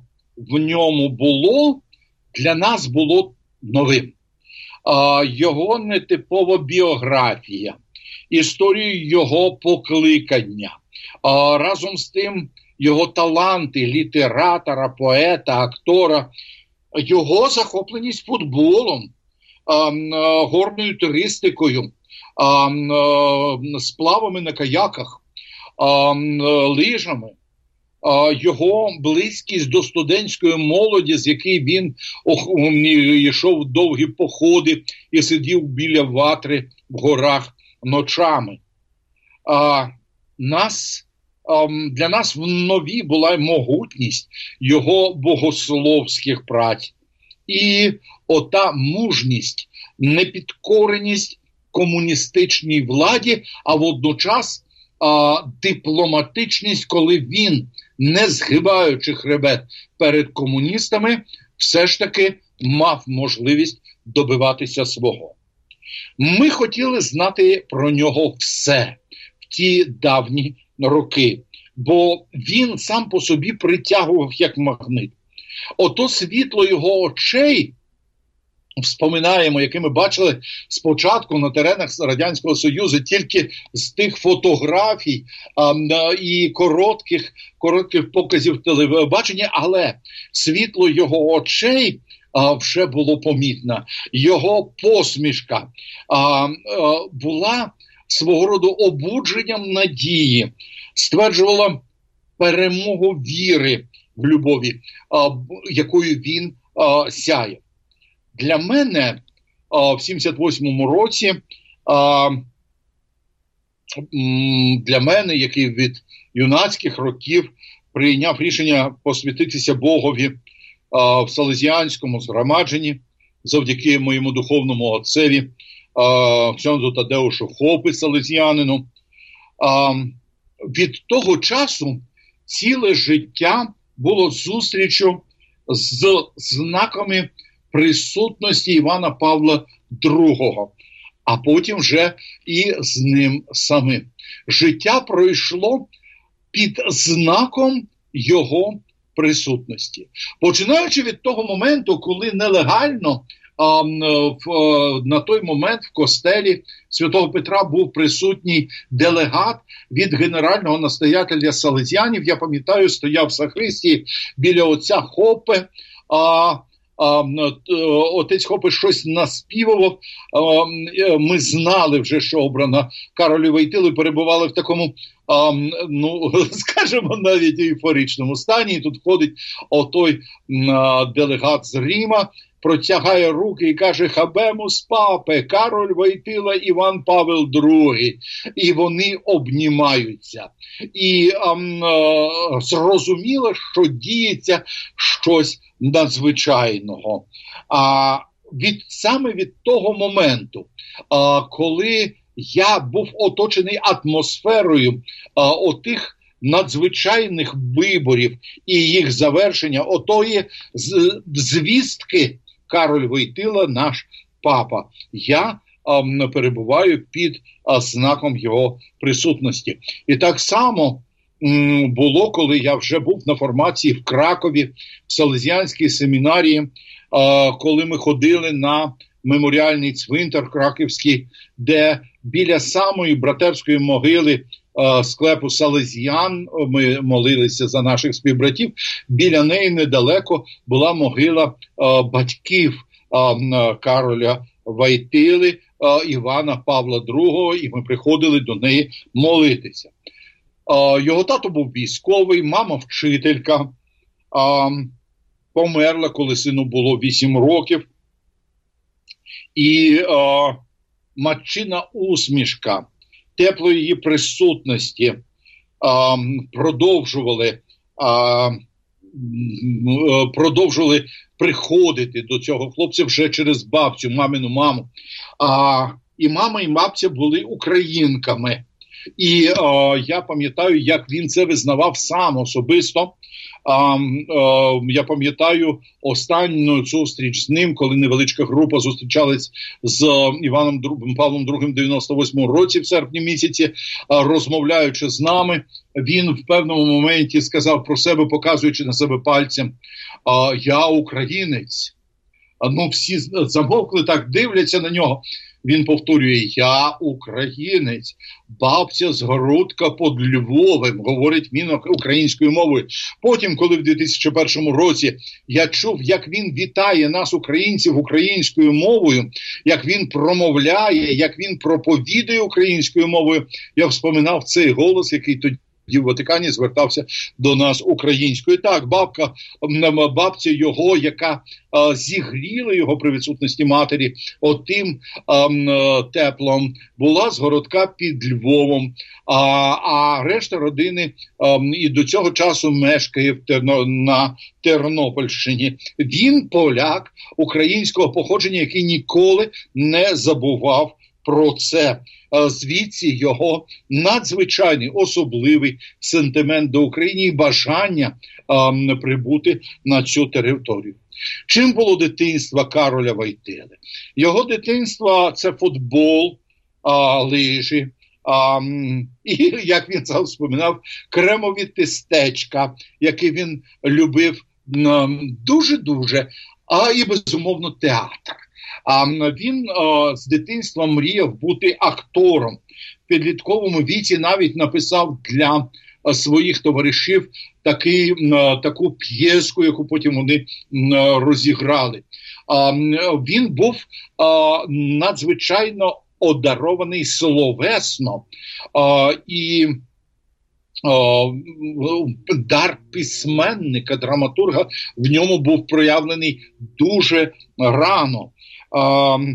в ньому було, для нас було новим. А, його нетипова біографія, історію його покликання, а, разом з тим його таланти літератора, поета, актора, його захопленість футболом, а, а, горною туристикою, а, а, сплавами на каяках, А, лижами, а, його близькість до студентської молоді, з якої він ох, йшов довгі походи і сидів біля ватри в горах ночами. А, нас, а, для нас в нові була могутність його богословських праць. І ота мужність, непідкореність комуністичній владі, а водночас А, дипломатичність, коли він, не згибаючи хребет перед комуністами, все ж таки мав можливість добиватися свого. Ми хотіли знати про нього все в ті давні роки, бо він сам по собі притягував як магнит. Ото світло його очей, вспоминаємо, яке ми бачили спочатку на теренах Радянського Союзу, тільки з тих фотографій а, і коротких, коротких показів телебачення, але світло його очей а, вже було помітно. Його посмішка а, а, була свого роду обудженням надії, стверджувала перемогу віри в любові, а, якою він а, сяє. Для мене а, в сімдесят восьмому році, а, для мене, який від юнацьких років прийняв рішення посвятитися Богові а, в Салезіанському згромадженні, завдяки моєму духовному отцеві, а, ксьондзу Тадеушу Хопи, салезіанину, а, від того часу ціле життя було зустрічю з знаками присутності Івана Павла другого, а потім вже і з ним самим. Життя пройшло під знаком його присутності. Починаючи від того моменту, коли нелегально а, в, на той момент в костелі Святого Петра був присутній делегат від генерального настоятеля Салезіанів. Я пам'ятаю, стояв в сакристії біля отця Хопе, а А, отець Хопе щось наспівував. А, ми знали вже, що обрана Каролю Войтилу, перебували в такому, а, ну, скажімо, навіть ейфоричному стані. І тут ходить отой а, делегат з Рима, протягає руки і каже: «Хабемус папе, Кароль Войтила, Іван Павел другий». І вони обнімаються. І а, а, зрозуміло, що діється щось надзвичайного. А від саме від того моменту, а, коли я був оточений атмосферою а, отих надзвичайних виборів і їх завершення, отої з, звістки Кароль Войтила наш папа, я а, перебуваю під а, знаком його присутності. І так само було, коли я вже був на формації в Кракові, в Салезіанській семінарії, коли ми ходили на меморіальний цвинтар краківський, де біля самої братерської могили склепу Салезіян, ми молилися за наших співбратів, біля неї недалеко була могила батьків Кароля Войтили, Івана Павла другого, і ми приходили до неї молитися. Його тато був військовий, мама вчителька, а, померла, коли сину було вісім років. І а, матчина усмішка, теплої її присутності а, продовжували, а, продовжували приходити до цього хлопця вже через бабцю, мамину маму. А, і мама, і бабця були українками. І е, я пам'ятаю, як він це визнавав сам особисто. Е, е, я пам'ятаю останню зустріч з ним, коли невеличка група зустрічалась з Іваном Павлом другим в дев'яносто восьмому році, в серпні місяці, е, розмовляючи з нами. Він в певному моменті сказав про себе, показуючи на себе пальцем: е, «Я українець». Ну, всі замовкли, так дивляться на нього. Він повторює: «Я українець, бабця з Городка під Львовом», говорить він українською мовою. Потім, коли в дві тисячі першому році я чув, як він вітає нас, українців, українською мовою, як він промовляє, як він проповідує українською мовою, я вспоминав цей голос, який тоді в Ватикані звертався до нас українською. Так, бабка, бабця його, яка а, зігріла його при відсутності матері отим а, теплом, була з Городка під Львовом, а, а решта родини а, і до цього часу мешкає в Терно, на Тернопільщині. Він поляк українського походження, який ніколи не забував про це. Звідси його надзвичайний, особливий сентимент до України і бажання а, прибути на цю територію. Чим було дитинство Кароля Войтили? Його дитинство – це футбол, а, лижі, а, і, як він сам вспоминав, кремові тістечка, які він любив дуже-дуже, а і, безумовно, театр. А він а, з дитинства мріяв бути актором. В підлітковому віці навіть написав для а, своїх товаришів такий, а, таку п'єску, яку потім вони а, розіграли. А, він був а, надзвичайно одарований словесно, а, і а, дар письменника, драматурга в ньому був проявлений дуже рано. Uh,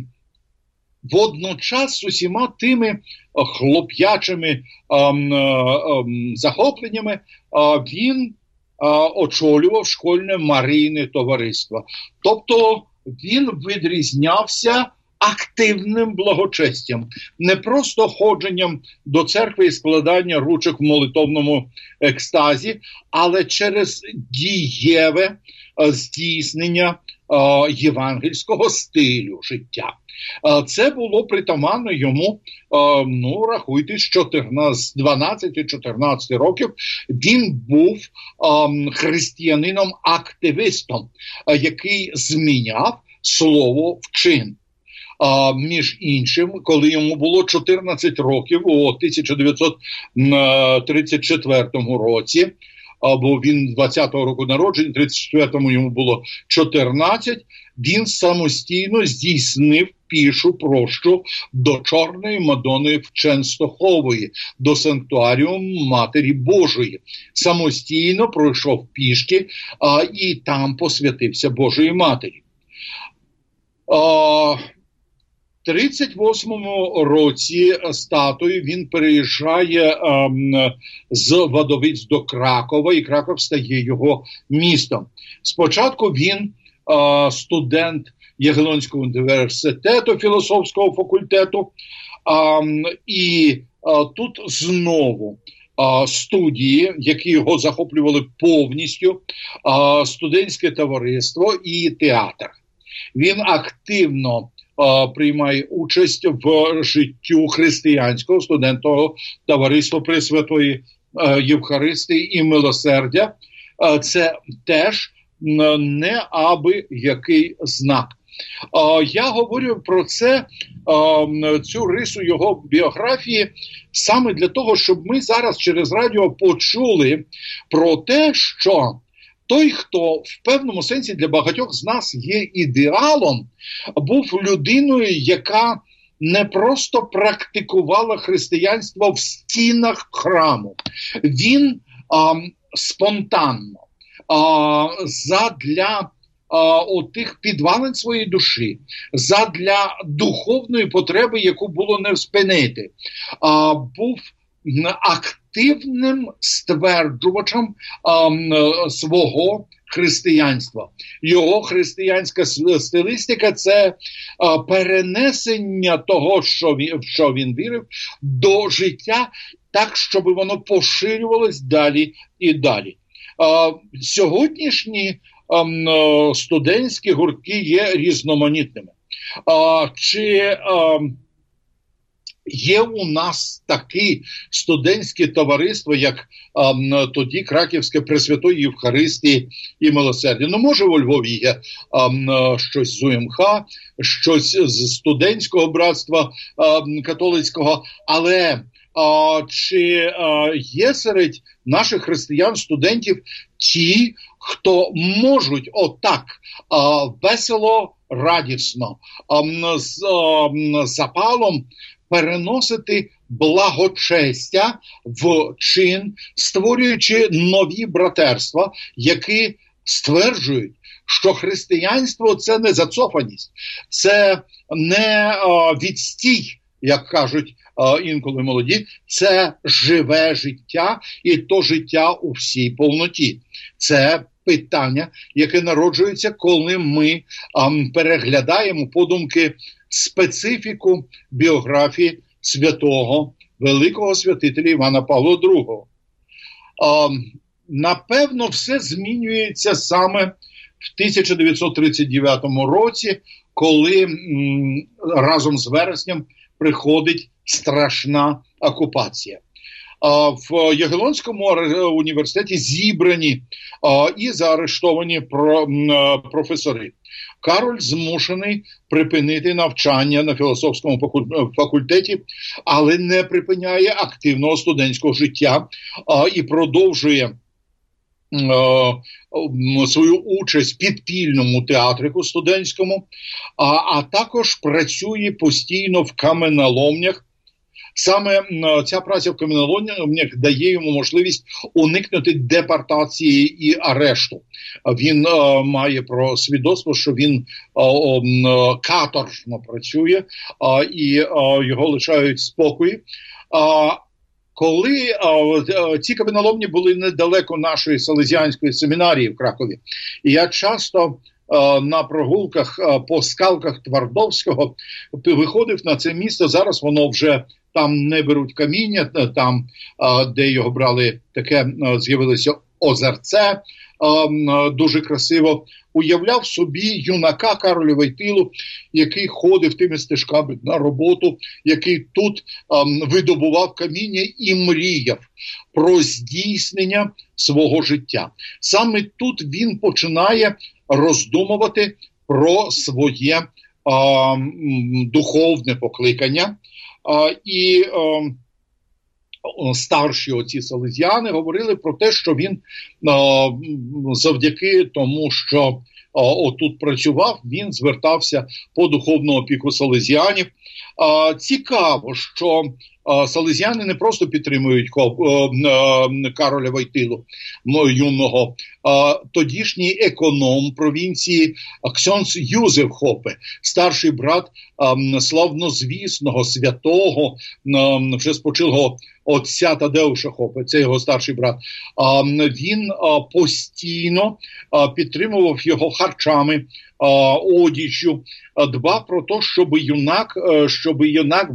водночас з усіма тими хлоп'ячими um, um, захопленнями uh, він uh, очолював школьне Марійне товариство. Тобто він відрізнявся активним благочестям, не просто ходженням до церкви і складання ручок в молитовному екстазі, але через дієве uh, здійснення євангельського стилю життя. Це було притаманно йому, ну, рахуйте, з дванадцяти-чотирнадцяти років він був християнином-активістом, який зміняв слово в чин. А, між іншим, коли йому було чотирнадцять років у тисяча дев'ятсот тридцять четвертому році, або він двадцятого року народження, тридцять четвертому йому було чотирнадцять, він самостійно здійснив пішу прощу до Чорної Мадони в Ченстохової, до санктуаріуму Матері Божої. Самостійно пройшов пішки а, і там посвятився Божої Матері. А, тридцять восьмому році статою він переїжджає ем, з Вадовиць до Кракова, і Краков стає його містом. Спочатку він е, студент Ягелонського університету, філософського факультету, ем, і е, тут знову е, студії, які його захоплювали повністю, е, студентське товариство і театр. Він активно приймає участь в життю християнського студентського товариства Пресвятої Євхаристії і Милосердя. Це теж не аби який знак. Я говорю про це, цю рису його біографії, саме для того, щоб ми зараз через радіо почули про те, що той, хто в певному сенсі для багатьох з нас є ідеалом, був людиною, яка не просто практикувала християнство в стінах храму. Він а, спонтанно, а, задля а, отих підвалин своєї душі, задля духовної потреби, яку було не спинити, а, був активним стверджувачем а, свого християнства. Його християнська стилістика – це а, перенесення того, що він, в що він вірив, до життя так, щоб воно поширювалось далі і далі. А, сьогоднішні а, студентські гуртки є різноманітними. А, чи а, є у нас такі студентські товариства, як а, тоді Краківське Пресвятої Євхаристії і Милосердя. Ну, може, у Львові є а, щось з УМХ, щось з студентського братства а, католицького, але а, чи а, є серед наших християн-студентів ті, хто можуть отак а, весело, радісно, а, з а, запалом переносити благочестя в чин, створюючи нові братерства, які стверджують, що християнство – це не зацофаність, це не а, відстій, як кажуть а, інколи молоді, це живе життя, і то життя у всій повноті. Це питання, яке народжується, коли ми а, переглядаємо подумки специфіку біографії святого, великого святителя Івана Павла другого. А, напевно, все змінюється саме в тисяча дев'ятсот тридцять дев'ятому році, коли м, разом з вереснем приходить страшна окупація. А, в Ягелонському університеті зібрані а, і заарештовані про, м, професори. Кароль змушений припинити навчання на філософському факультеті, але не припиняє активного студентського життя а, і продовжує а, свою участь в підпільному театрику студентському, а, а також працює постійно в каменоломнях. Саме ця праця в каменоломнях дає йому можливість уникнути депортації і арешту. Він е, має про свідоцтво, що він е, е, каторжно працює е, і е, його лишають в спокої. Е, коли е, ці каменоломні були недалеко нашої Селезіанської семінарії в Кракові, і я часто е, на прогулках е, по скалках Твардовського виходив на це місце, зараз воно вже там не беруть каміння, там, де його брали, таке з'явилося озерце, дуже красиво. Уявляв собі юнака Кароля Войтилу, який ходив тими стежками на роботу, який тут видобував каміння і мріяв про здійснення свого життя. Саме тут він починає роздумувати про своє е, духовне покликання. Е, і е, старші оці салезіяни говорили про те, що він е, завдяки тому, що е, отут працював, він звертався по духовну опіку салезіянів. Е, цікаво, що е, салезіяни не просто підтримують е, е, Кароля Войтилу юного. Е, тодішній економ провінції Ксьонц Юзеф Хопе, старший брат е, славнозвісного святого, е, вже спочилого отця Тадеуша Хопе, це його старший брат, він постійно підтримував його харчами, одіччю, дбав про те, щоб юнак, щоб юнак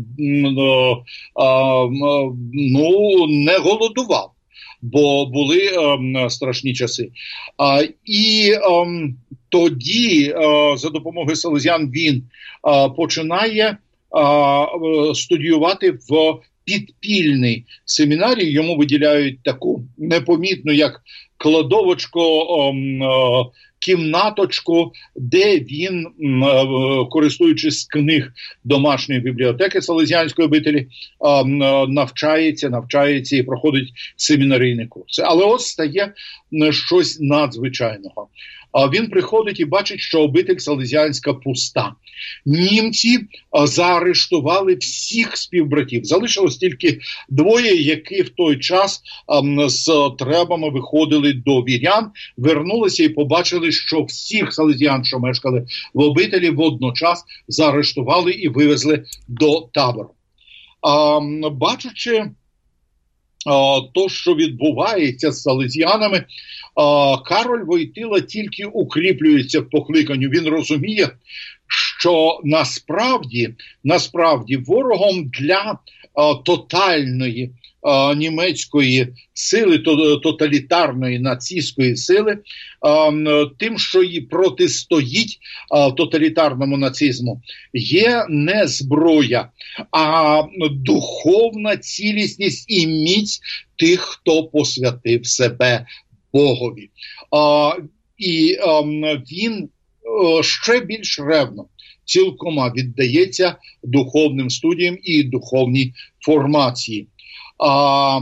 ну, не голодував, бо були страшні часи. І тоді, за допомогою салезіян, він починає студіювати в підпільний семінарій, йому виділяють таку непомітну, як кладовочку, о, о, кімнаточку, де він, о, користуючись з книг домашньої бібліотеки Салезіанської обителі, о, навчається, навчається і проходить семінарійні курси. Але ось стає щось надзвичайного. Він приходить і бачить, що обитель Салезіанська пуста. Німці заарештували всіх співбратів. Залишилось тільки двоє, які в той час з требами виходили до вірян, вернулися і побачили, що всіх салезіян, що мешкали в обителі, водночас заарештували і вивезли до табору. Бачачи то, що відбувається з салезіянами, Кароль Войтила тільки укріплюється в покликанню. Він розуміє, що насправді, насправді ворогом для а, тотальної а, німецької сили, то, тоталітарної нацистської сили, а, тим, що їй протистоїть а, тоталітарному нацизму, є не зброя, а духовна цілісність і міць тих, хто посвятив себе Богові. А, і а, він ще більш ревно, цілкома віддається духовним студіям і духовній формації. А,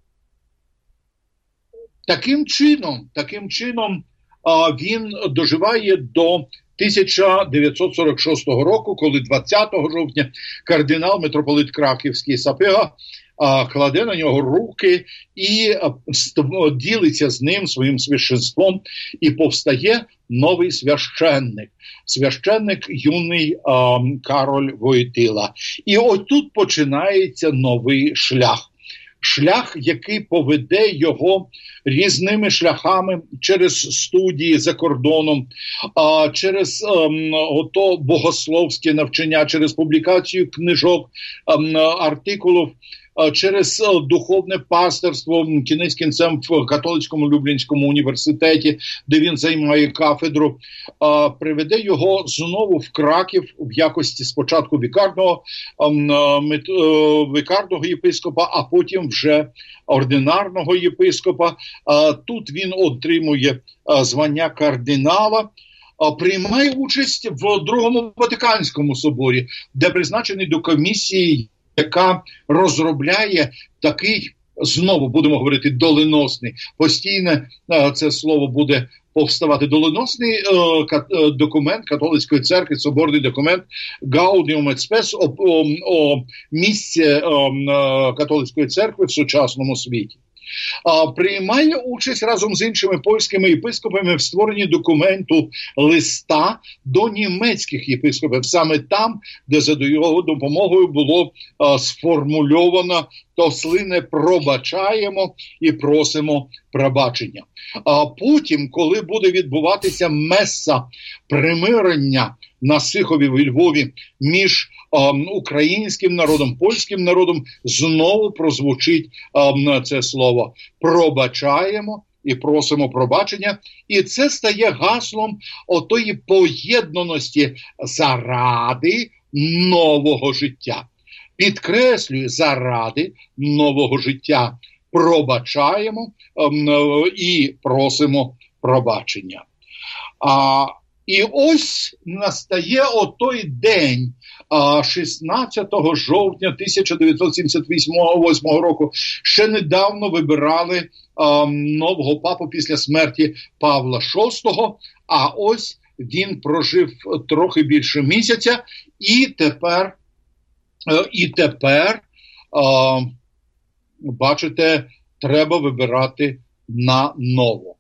таким чином, таким чином а, він доживає до тисяча дев'ятсот сорок шостого року, коли двадцятого жовтня кардинал митрополит Краківський Сапега а, кладе на нього руки і а, ділиться з ним своїм священством, і повстає новий священник, священник юний а, Кароль Войтила. І ось тут починається новий шлях. Шлях, який поведе його різними шляхами через студії за кордоном, а, через ем, ото богословське навчання, через публікацію книжок, ем, артикулів, через духовне пасторство, кінець кінцем в католицькому Люблінському університеті, де він займає кафедру, приведе його знову в Краків в якості спочатку вікарного, вікарного єпископа, а потім вже ординарного єпископа. Тут він отримує звання кардинала, приймає участь в Другому Ватиканському соборі, де призначений до комісії, яка розробляє такий, знову будемо говорити, доленосний, постійно це слово буде повставати, доленосний е, е, документ католицької церкви, соборний документ Gaudium et Spes о, о, о місці е, е, католицької церкви в сучасному світі. А, приймає участь разом з іншими польськими єпископами в створенні документу листа до німецьких єпископів, саме там, де за його допомогою було а, сформульовано то слине «пробачаємо» і «просимо пробачення». А потім, коли буде відбуватися меса примирення на Сихові в Львові між ем, українським народом, польським народом, знову прозвучить ем, це слово «пробачаємо» і «просимо пробачення». І це стає гаслом отої поєднаності заради нового життя. Підкреслюю, заради нового життя пробачаємо ем, і просимо пробачення. А І ось настає отой день, шістнадцятого жовтня тисяча дев'ятсот сімдесят восьмого року. Ще недавно вибирали нового папу після смерті Павла шостого, а ось він прожив трохи більше місяця, і тепер, і тепер бачите, треба вибирати на ново.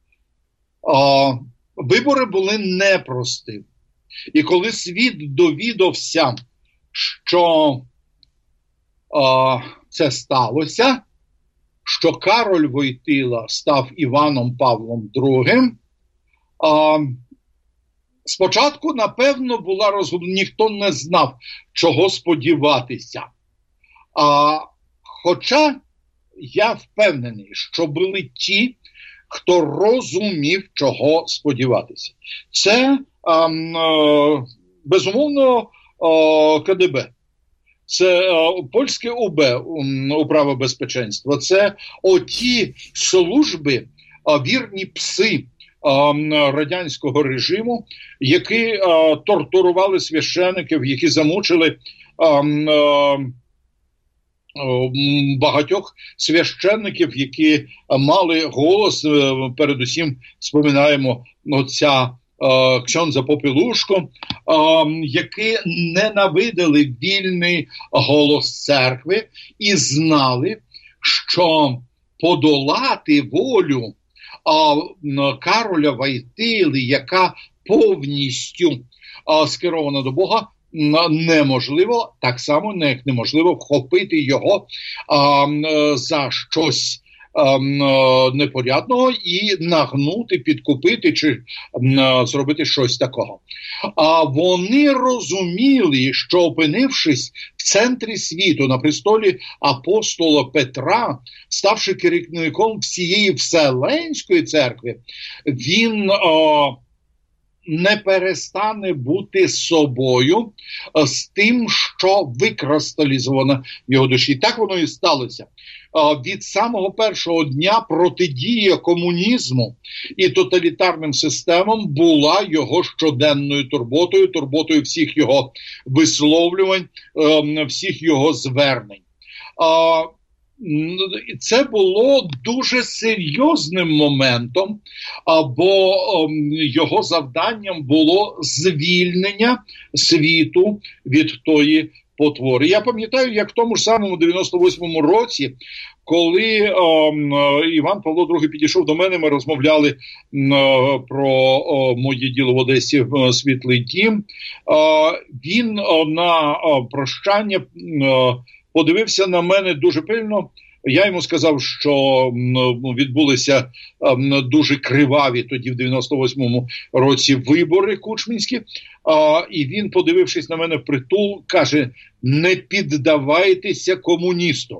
Вибори були непростими. І коли світ довідався, що а, це сталося, що Кароль Войтила став Іваном Павлом другим, а, спочатку, напевно, була розгублена, ніхто не знав, чого сподіватися. А, хоча я впевнений, що були ті, хто розумів, чого сподіватися. Це, а, а, безумовно, а, ка де бе. Це а, польське у бе, Управа безпеченства. Це оті служби, а, вірні пси а, радянського режиму, які а, тортурували священиків, які замучили а, а, багатьох священників, які мали голос, передусім споминаємо отця ксьондза Попелушко, які ненавидели вільний голос церкви і знали, що подолати волю Кароля Войтили, яка повністю скерована до Бога, неможливо, так само як неможливо вхопити його а, за щось а, непорядного і нагнути, підкупити чи а, зробити щось такого. А вони розуміли, що, опинившись в центрі світу, на престолі апостола Петра, ставши керівником всієї Вселенської церкви, він а, не перестане бути собою з тим, що викристалізовано в його душі. Так воно і сталося. Від самого першого дня протидія комунізму і тоталітарним системам була його щоденною турботою, турботою всіх його висловлювань, всіх його звернень. Це було дуже серйозним моментом, бо його завданням було звільнення світу від тої потвори. Я пам'ятаю, як в тому ж самому дев'яносто восьмому році, коли е, Іван Павло другий підійшов до мене, ми розмовляли е, про е, моє діло в Одесі в Світлий Дім, е, він е, на е, прощання е, подивився на мене дуже пильно. Я йому сказав, що відбулися дуже криваві тоді в дев'яносто восьмому році вибори кучмінські. І він, подивившись на мене впритул, каже: не піддавайтеся комуністам.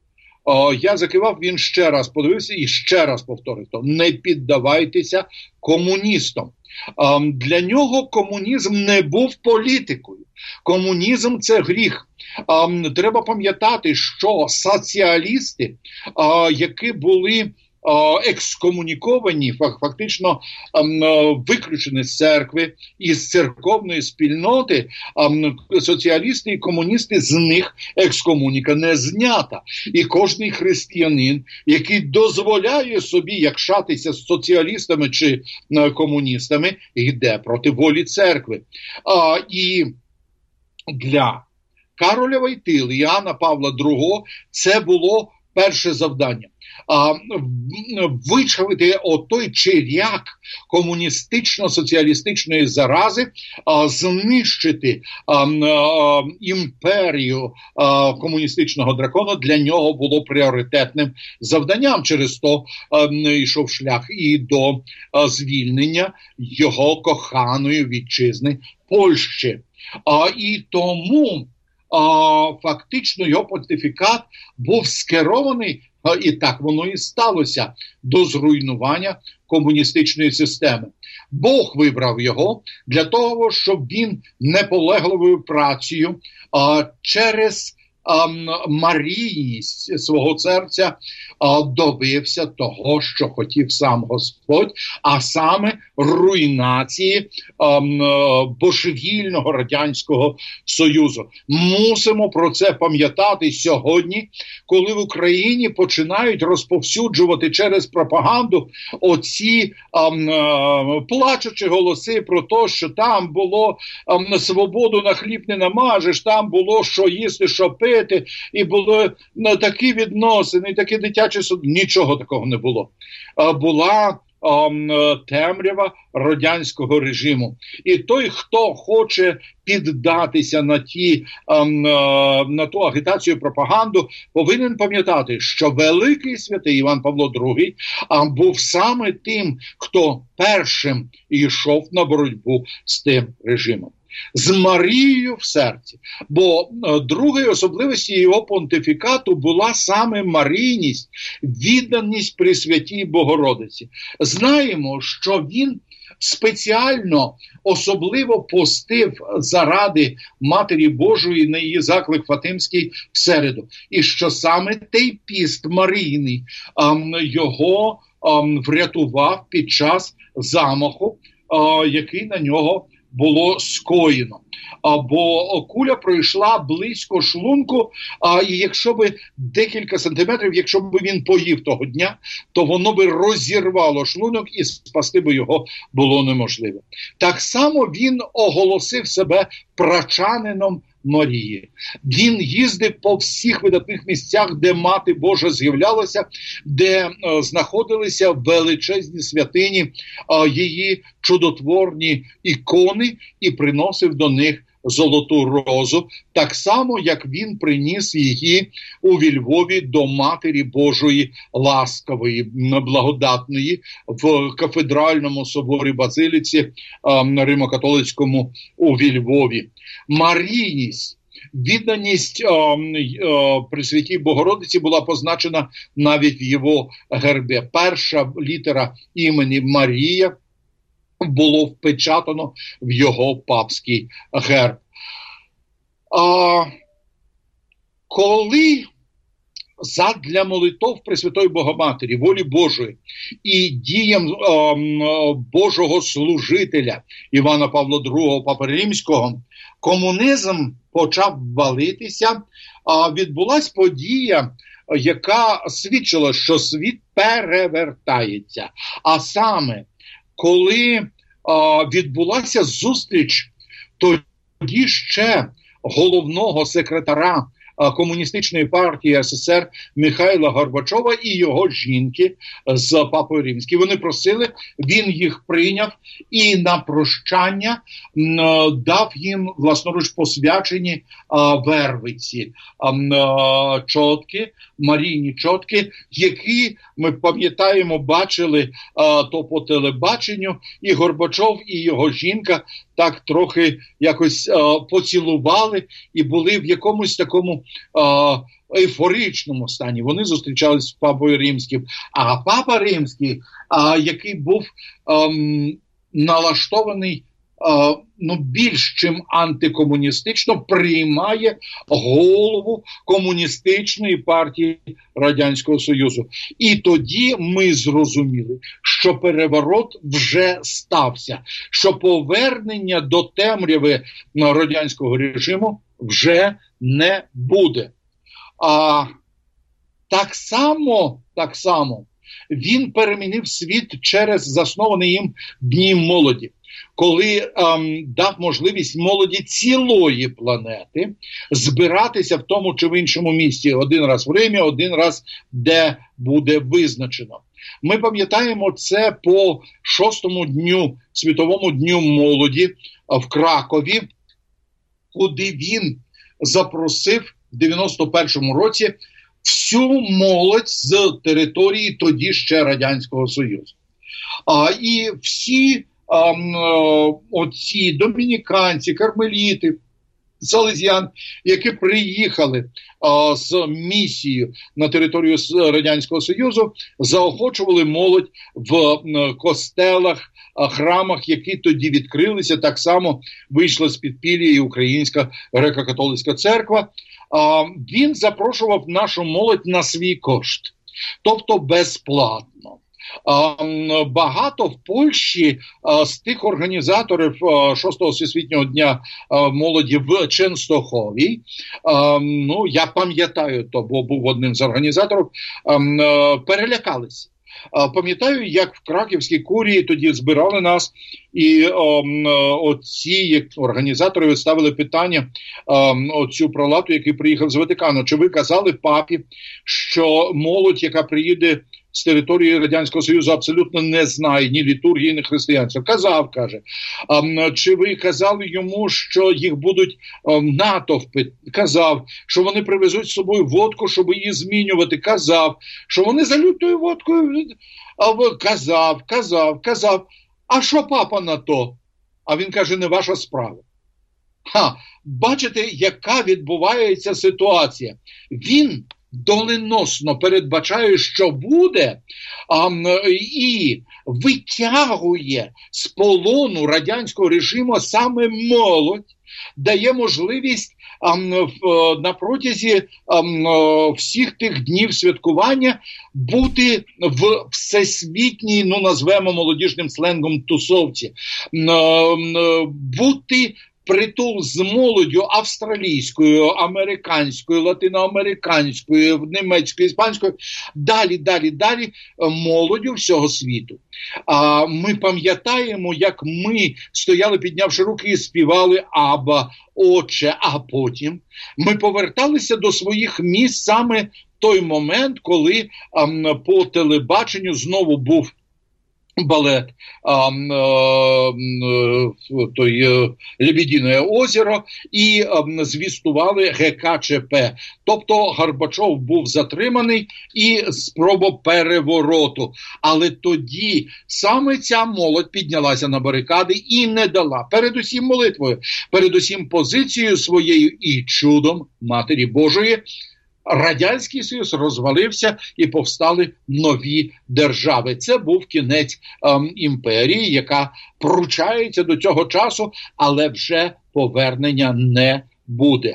Я закивав, він ще раз подивився і ще раз повторив: не піддавайтеся комуністам. Для нього комунізм не був політикою. Комунізм – це гріх. Треба пам'ятати, що соціалісти, які були екскомуніковані, фактично виключені з церкви і з церковної спільноти, соціалісти і комуністи, з них екскомуніка не знята. І кожний християнин, який дозволяє собі якшатися з соціалістами чи комуністами, йде проти волі церкви. І для Кароля Войтили, Іоанна Павла другого, це було перше завдання. А, вичавити отой черяк комуністично-соціалістичної зарази, а, знищити а, а, імперію а, комуністичного дракона для нього було пріоритетним завданням. Через то а, йшов шлях і до а, звільнення його коханої вітчизни Польщі. А, і тому а, фактично його понтифікат був скерований, а, і так воно і сталося, до зруйнування комуністичної системи. Бог вибрав його для того, щоб він неполегливою працею а, через Марійність свого серця а, добився того, що хотів сам Господь, а саме руйнації а, божевільного Радянського Союзу. Мусимо про це пам'ятати сьогодні, коли в Україні починають розповсюджувати через пропаганду оці а, а, плачучі голоси про те, що там було а, свободу на хліб не намажеш, там було що їсти, що пити, і були ну, такі відносини, такі дитячі суди. Нічого такого не було. А, була а, темрява радянського режиму. І той, хто хоче піддатися на, ті, а, на ту агітацію, пропаганду, повинен пам'ятати, що великий святий Іван Павло другий а, був саме тим, хто першим йшов на боротьбу з тим режимом. З Марією в серці. Бо е, другою особливістю його понтифікату була саме марійність, відданість Пресвятій Богородиці. Знаємо, що він спеціально, особливо постив заради Матері Божої на її заклик Фатимський в середу. І що саме той піст Марійний е, його е, врятував під час замаху, е, який на нього було скоєно. А, бо куля пройшла близько шлунку, а і якщо би декілька сантиметрів, якщо б він поїв того дня, то воно би розірвало шлунок і спасти би його було неможливо. Так само він оголосив себе прачанином Марії. Він їздив по всіх видатних місцях, де Мати Божа з'являлася, де е, знаходилися величезні святині, е, її чудотворні ікони, і приносив до них золоту розу, так само, як він приніс її у Львові до Матері Божої ласкавої, благодатної, в кафедральному соборі Базиліці е, Римо-католицькому у Львові. Марійність, відданість е, е, Пресвятій Богородиці була позначена навіть в його гербі. Перша літера імені Марія було впечатано в його папський герб. А, коли задля молитов Пресвятої Богоматері, волі Божої і діям е, Божого служителя Івана Павла другого, Папи Римського, комунізм почав валитися, а відбулась подія, яка свідчила, що світ перевертається. А саме, коли а, відбулася зустріч тоді ще головного секретаря а, Комуністичної партії ес-ес-ер Михайла Горбачова і його жінки з Папою Римським. Вони просили, він їх прийняв і на прощання м, дав їм власноруч посвячені а, вервиці, а, а, чотки, марійні чотки, які, ми пам'ятаємо, бачили а, то по телебаченню, і Горбачов, і його жінка так трохи якось а, поцілували і були в якомусь такому а, ейфоричному стані. Вони зустрічалися з Папою Римським. А Папа Римський, а, який був а, налаштований а, ну, більш чим антикомуністично, приймає голову комуністичної партії Радянського Союзу. І тоді ми зрозуміли, що переворот вже стався, що повернення до темряви радянського режиму вже не буде. А так само, так само він перемінив світ через заснований їм Дні молоді, коли ем, дав можливість молоді цілої планети збиратися в тому чи в іншому місці. Один раз в Римі, один раз де буде визначено. Ми пам'ятаємо це по шостому дню, Світовому дню молоді в Кракові, куди він запросив в дев'яносто першому році всю молодь з території тоді ще Радянського Союзу. А, і всі а, оці домініканці, кармеліти, салезіян, які приїхали а, з місією на територію Радянського Союзу, заохочували молодь в а, костелах, а, храмах, які тоді відкрилися. Так само вийшла з підпілля і Українська греко-католицька церква. він запрошував нашу молодь на свій кошт, тобто безплатно. Багато в Польщі з тих організаторів шостого всесвітнього дня молоді в Ченстохові, ну, я пам'ятаю, то, бо був одним з організаторів, перелякалися. Пам'ятаю, як в Краківській курії тоді збирали нас, і о, оці організатори виставили питання о, оцю пролату, який приїхав з Ватикану. Чи ви казали папі, що молодь, яка приїде з території Радянського Союзу, абсолютно не знає ні літургії, ні християнства? Казав, каже. А, чи ви казали йому, що їх будуть а, натовпи? Казав. Що вони привезуть з собою водку, щоб її змінювати? Казав. Що вони за лютою водкою? А, казав, казав, казав. А що папа на то? А він каже, не ваша справа. Ха, бачите, яка відбувається ситуація. Він доленосно передбачає, що буде, а, і витягує з полону радянського режиму саме молодь, дає можливість а, в, на протязі а, всіх тих днів святкування бути в всесвітній, ну назвемо молодіжним сленгом, тусовці, а, бути притул з молоддю австралійською, американською, латиноамериканською, німецькою, іспанською, далі, далі, далі молоддю всього світу. А ми пам'ятаємо, як ми стояли, піднявши руки, і співали «Аба, Отче», а потім ми поверталися до своїх місць саме в той момент, коли а, по телебаченню знову був балет а, а, той, «Лебедине озеро» і а, звістували ге ка че пе. Тобто Горбачов був затриманий і спроба перевороту. Але тоді саме ця молодь піднялася на барикади і не дала, передусім молитвою, передусім позицією своєю і чудом Матері Божої, Радянський Союз розвалився і повстали нові держави. Це був кінець ем, імперії, яка пручається до цього часу, але вже повернення не буде.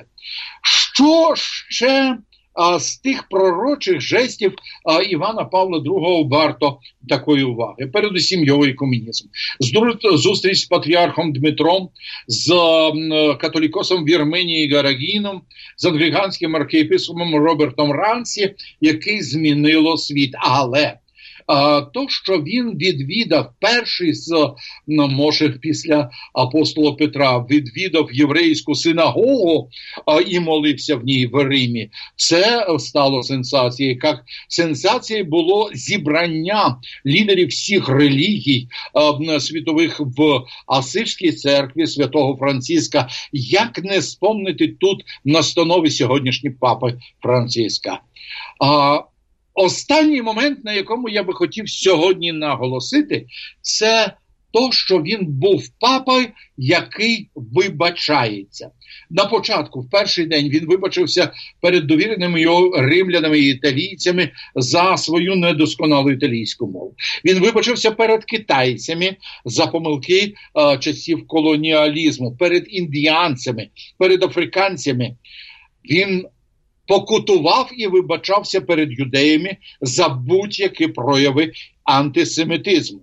Що ще а, з тих пророчих жестів а, Івана Павла другого варто такої уваги? Передусім його екуменізм. Зустріч з патріархом Дмитром, з а, католікосом Вірменії Гарагіном, з англіканським архієпископом Робертом Рансі, який змінило світ. Але а, то, що він відвідав перший з, ну, може, після апостола Петра, відвідав єврейську синагогу а, і молився в ній в Римі, це стало сенсацією. Як сенсацією було зібрання лідерів всіх релігій а, світових в Асижській церкві святого Франциска. Як не спомнити тут настанови сьогоднішні папи Франциска. А, Останній момент, на якому я би хотів сьогодні наголосити, це то, що він був папою, який вибачається. На початку, в перший день, він вибачився перед довіреними його римлянами і італійцями за свою недосконалу італійську мову. Він вибачився перед китайцями за помилки а, часів колоніалізму, перед індіанцями, перед африканцями. Він покутував і вибачався перед юдеями за будь-які прояви антисемітизму.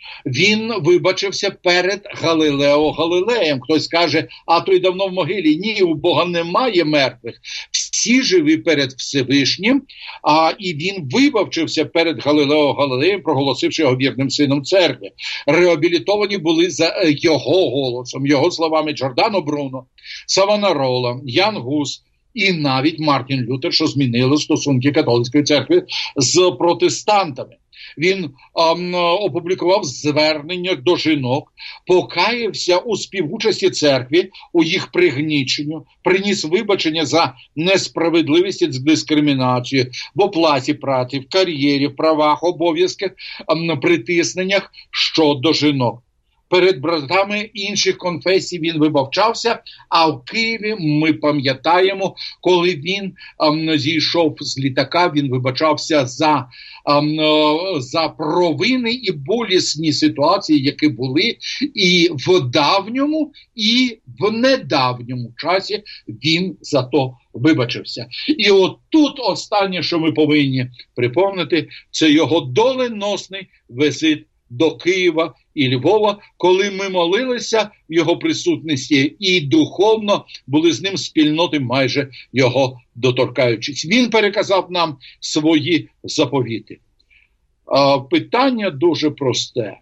Він вибачився перед Галилео Галилеєм. Хтось каже, а той давно в могилі. Ні, у Бога немає мертвих. Всі живі перед Всевишнім. А, і він вибачився перед Галилео Галилеєм, проголосивши його вірним сином церкви. Реабілітовані були за його голосом, його словами Джордано Бруно, Савонарола, Ян Гус, і навіть Мартін Лютер, що змінили стосунки католицької церкви з протестантами. Він ем, опублікував звернення до жінок, покаявся у співучасті церкві, у їх пригніченню, приніс вибачення за несправедливість і дискримінацію в оплаті праці, в кар'єрі, в правах, обов'язках, ем, притисненнях щодо жінок. перед братами інших конфесій він вибачався, а в Києві ми пам'ятаємо, коли він ем, зійшов з літака, він вибачався за, ем, за провини і болісні ситуації, які були і в давньому, і в недавньому часі він за то вибачився. І от тут останнє, що ми повинні припомнити, це його доленосний візит до Києва і Львова, коли ми молилися в його присутності і духовно були з ним спільноти, майже його доторкаючись. Він переказав нам свої заповіти. А, питання дуже просте.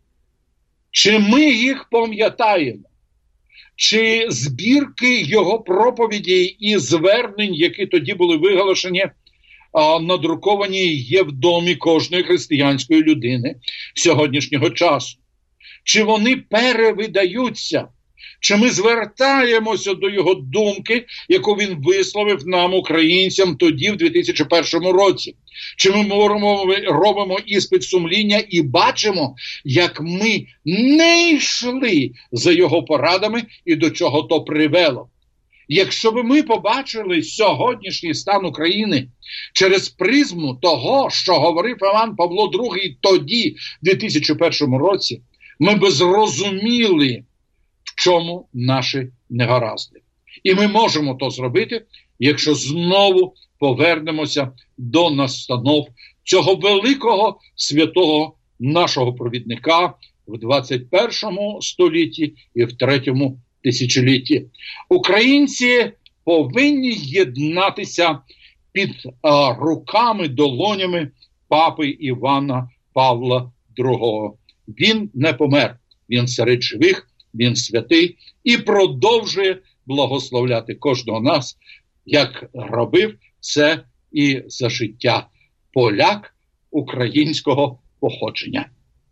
Чи ми їх пам'ятаємо? Чи збірки його проповідей і звернень, які тоді були виголошені, надруковані є в домі кожної християнської людини сьогоднішнього часу? Чи вони перевидаються? Чи ми звертаємося до його думки, яку він висловив нам, українцям, тоді, в дві тисячі першому році? Чи ми робимо іспит сумління і бачимо, як ми не йшли за його порадами і до чого то привело? Якщо б ми побачили сьогоднішній стан України через призму того, що говорив Іван Павло другий тоді, в дві тисячі першому році, ми б зрозуміли, в чому наші негаразди. І ми можемо то зробити, якщо знову повернемося до настанов цього великого святого нашого провідника в двадцять першому столітті і в третьому тисячолітті. Українці повинні єднатися під а, руками, долонями папи Івана Павла другого. Він не помер, він серед живих, він святий і продовжує благословляти кожного нас, як робив це і за життя поляк українського походження.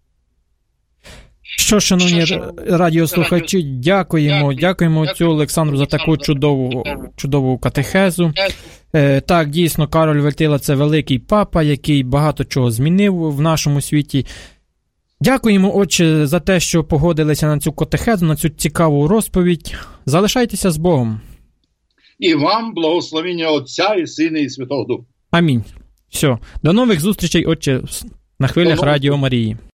Що, шановні радіослухачі, дякуємо, дякуємо отцю Олександру за таку чудову, чудову катехезу. Е, так, дійсно, Кароль Войтила – це великий папа, який багато чого змінив в нашому світі. Дякуємо, отче, за те, що погодилися на цю катехезу, на цю цікаву розповідь. Залишайтеся з Богом. І вам благословення Отця і Сина і Святого Духа. Амінь. Все. До нових зустрічей, отче, на хвилях Радіо Марії.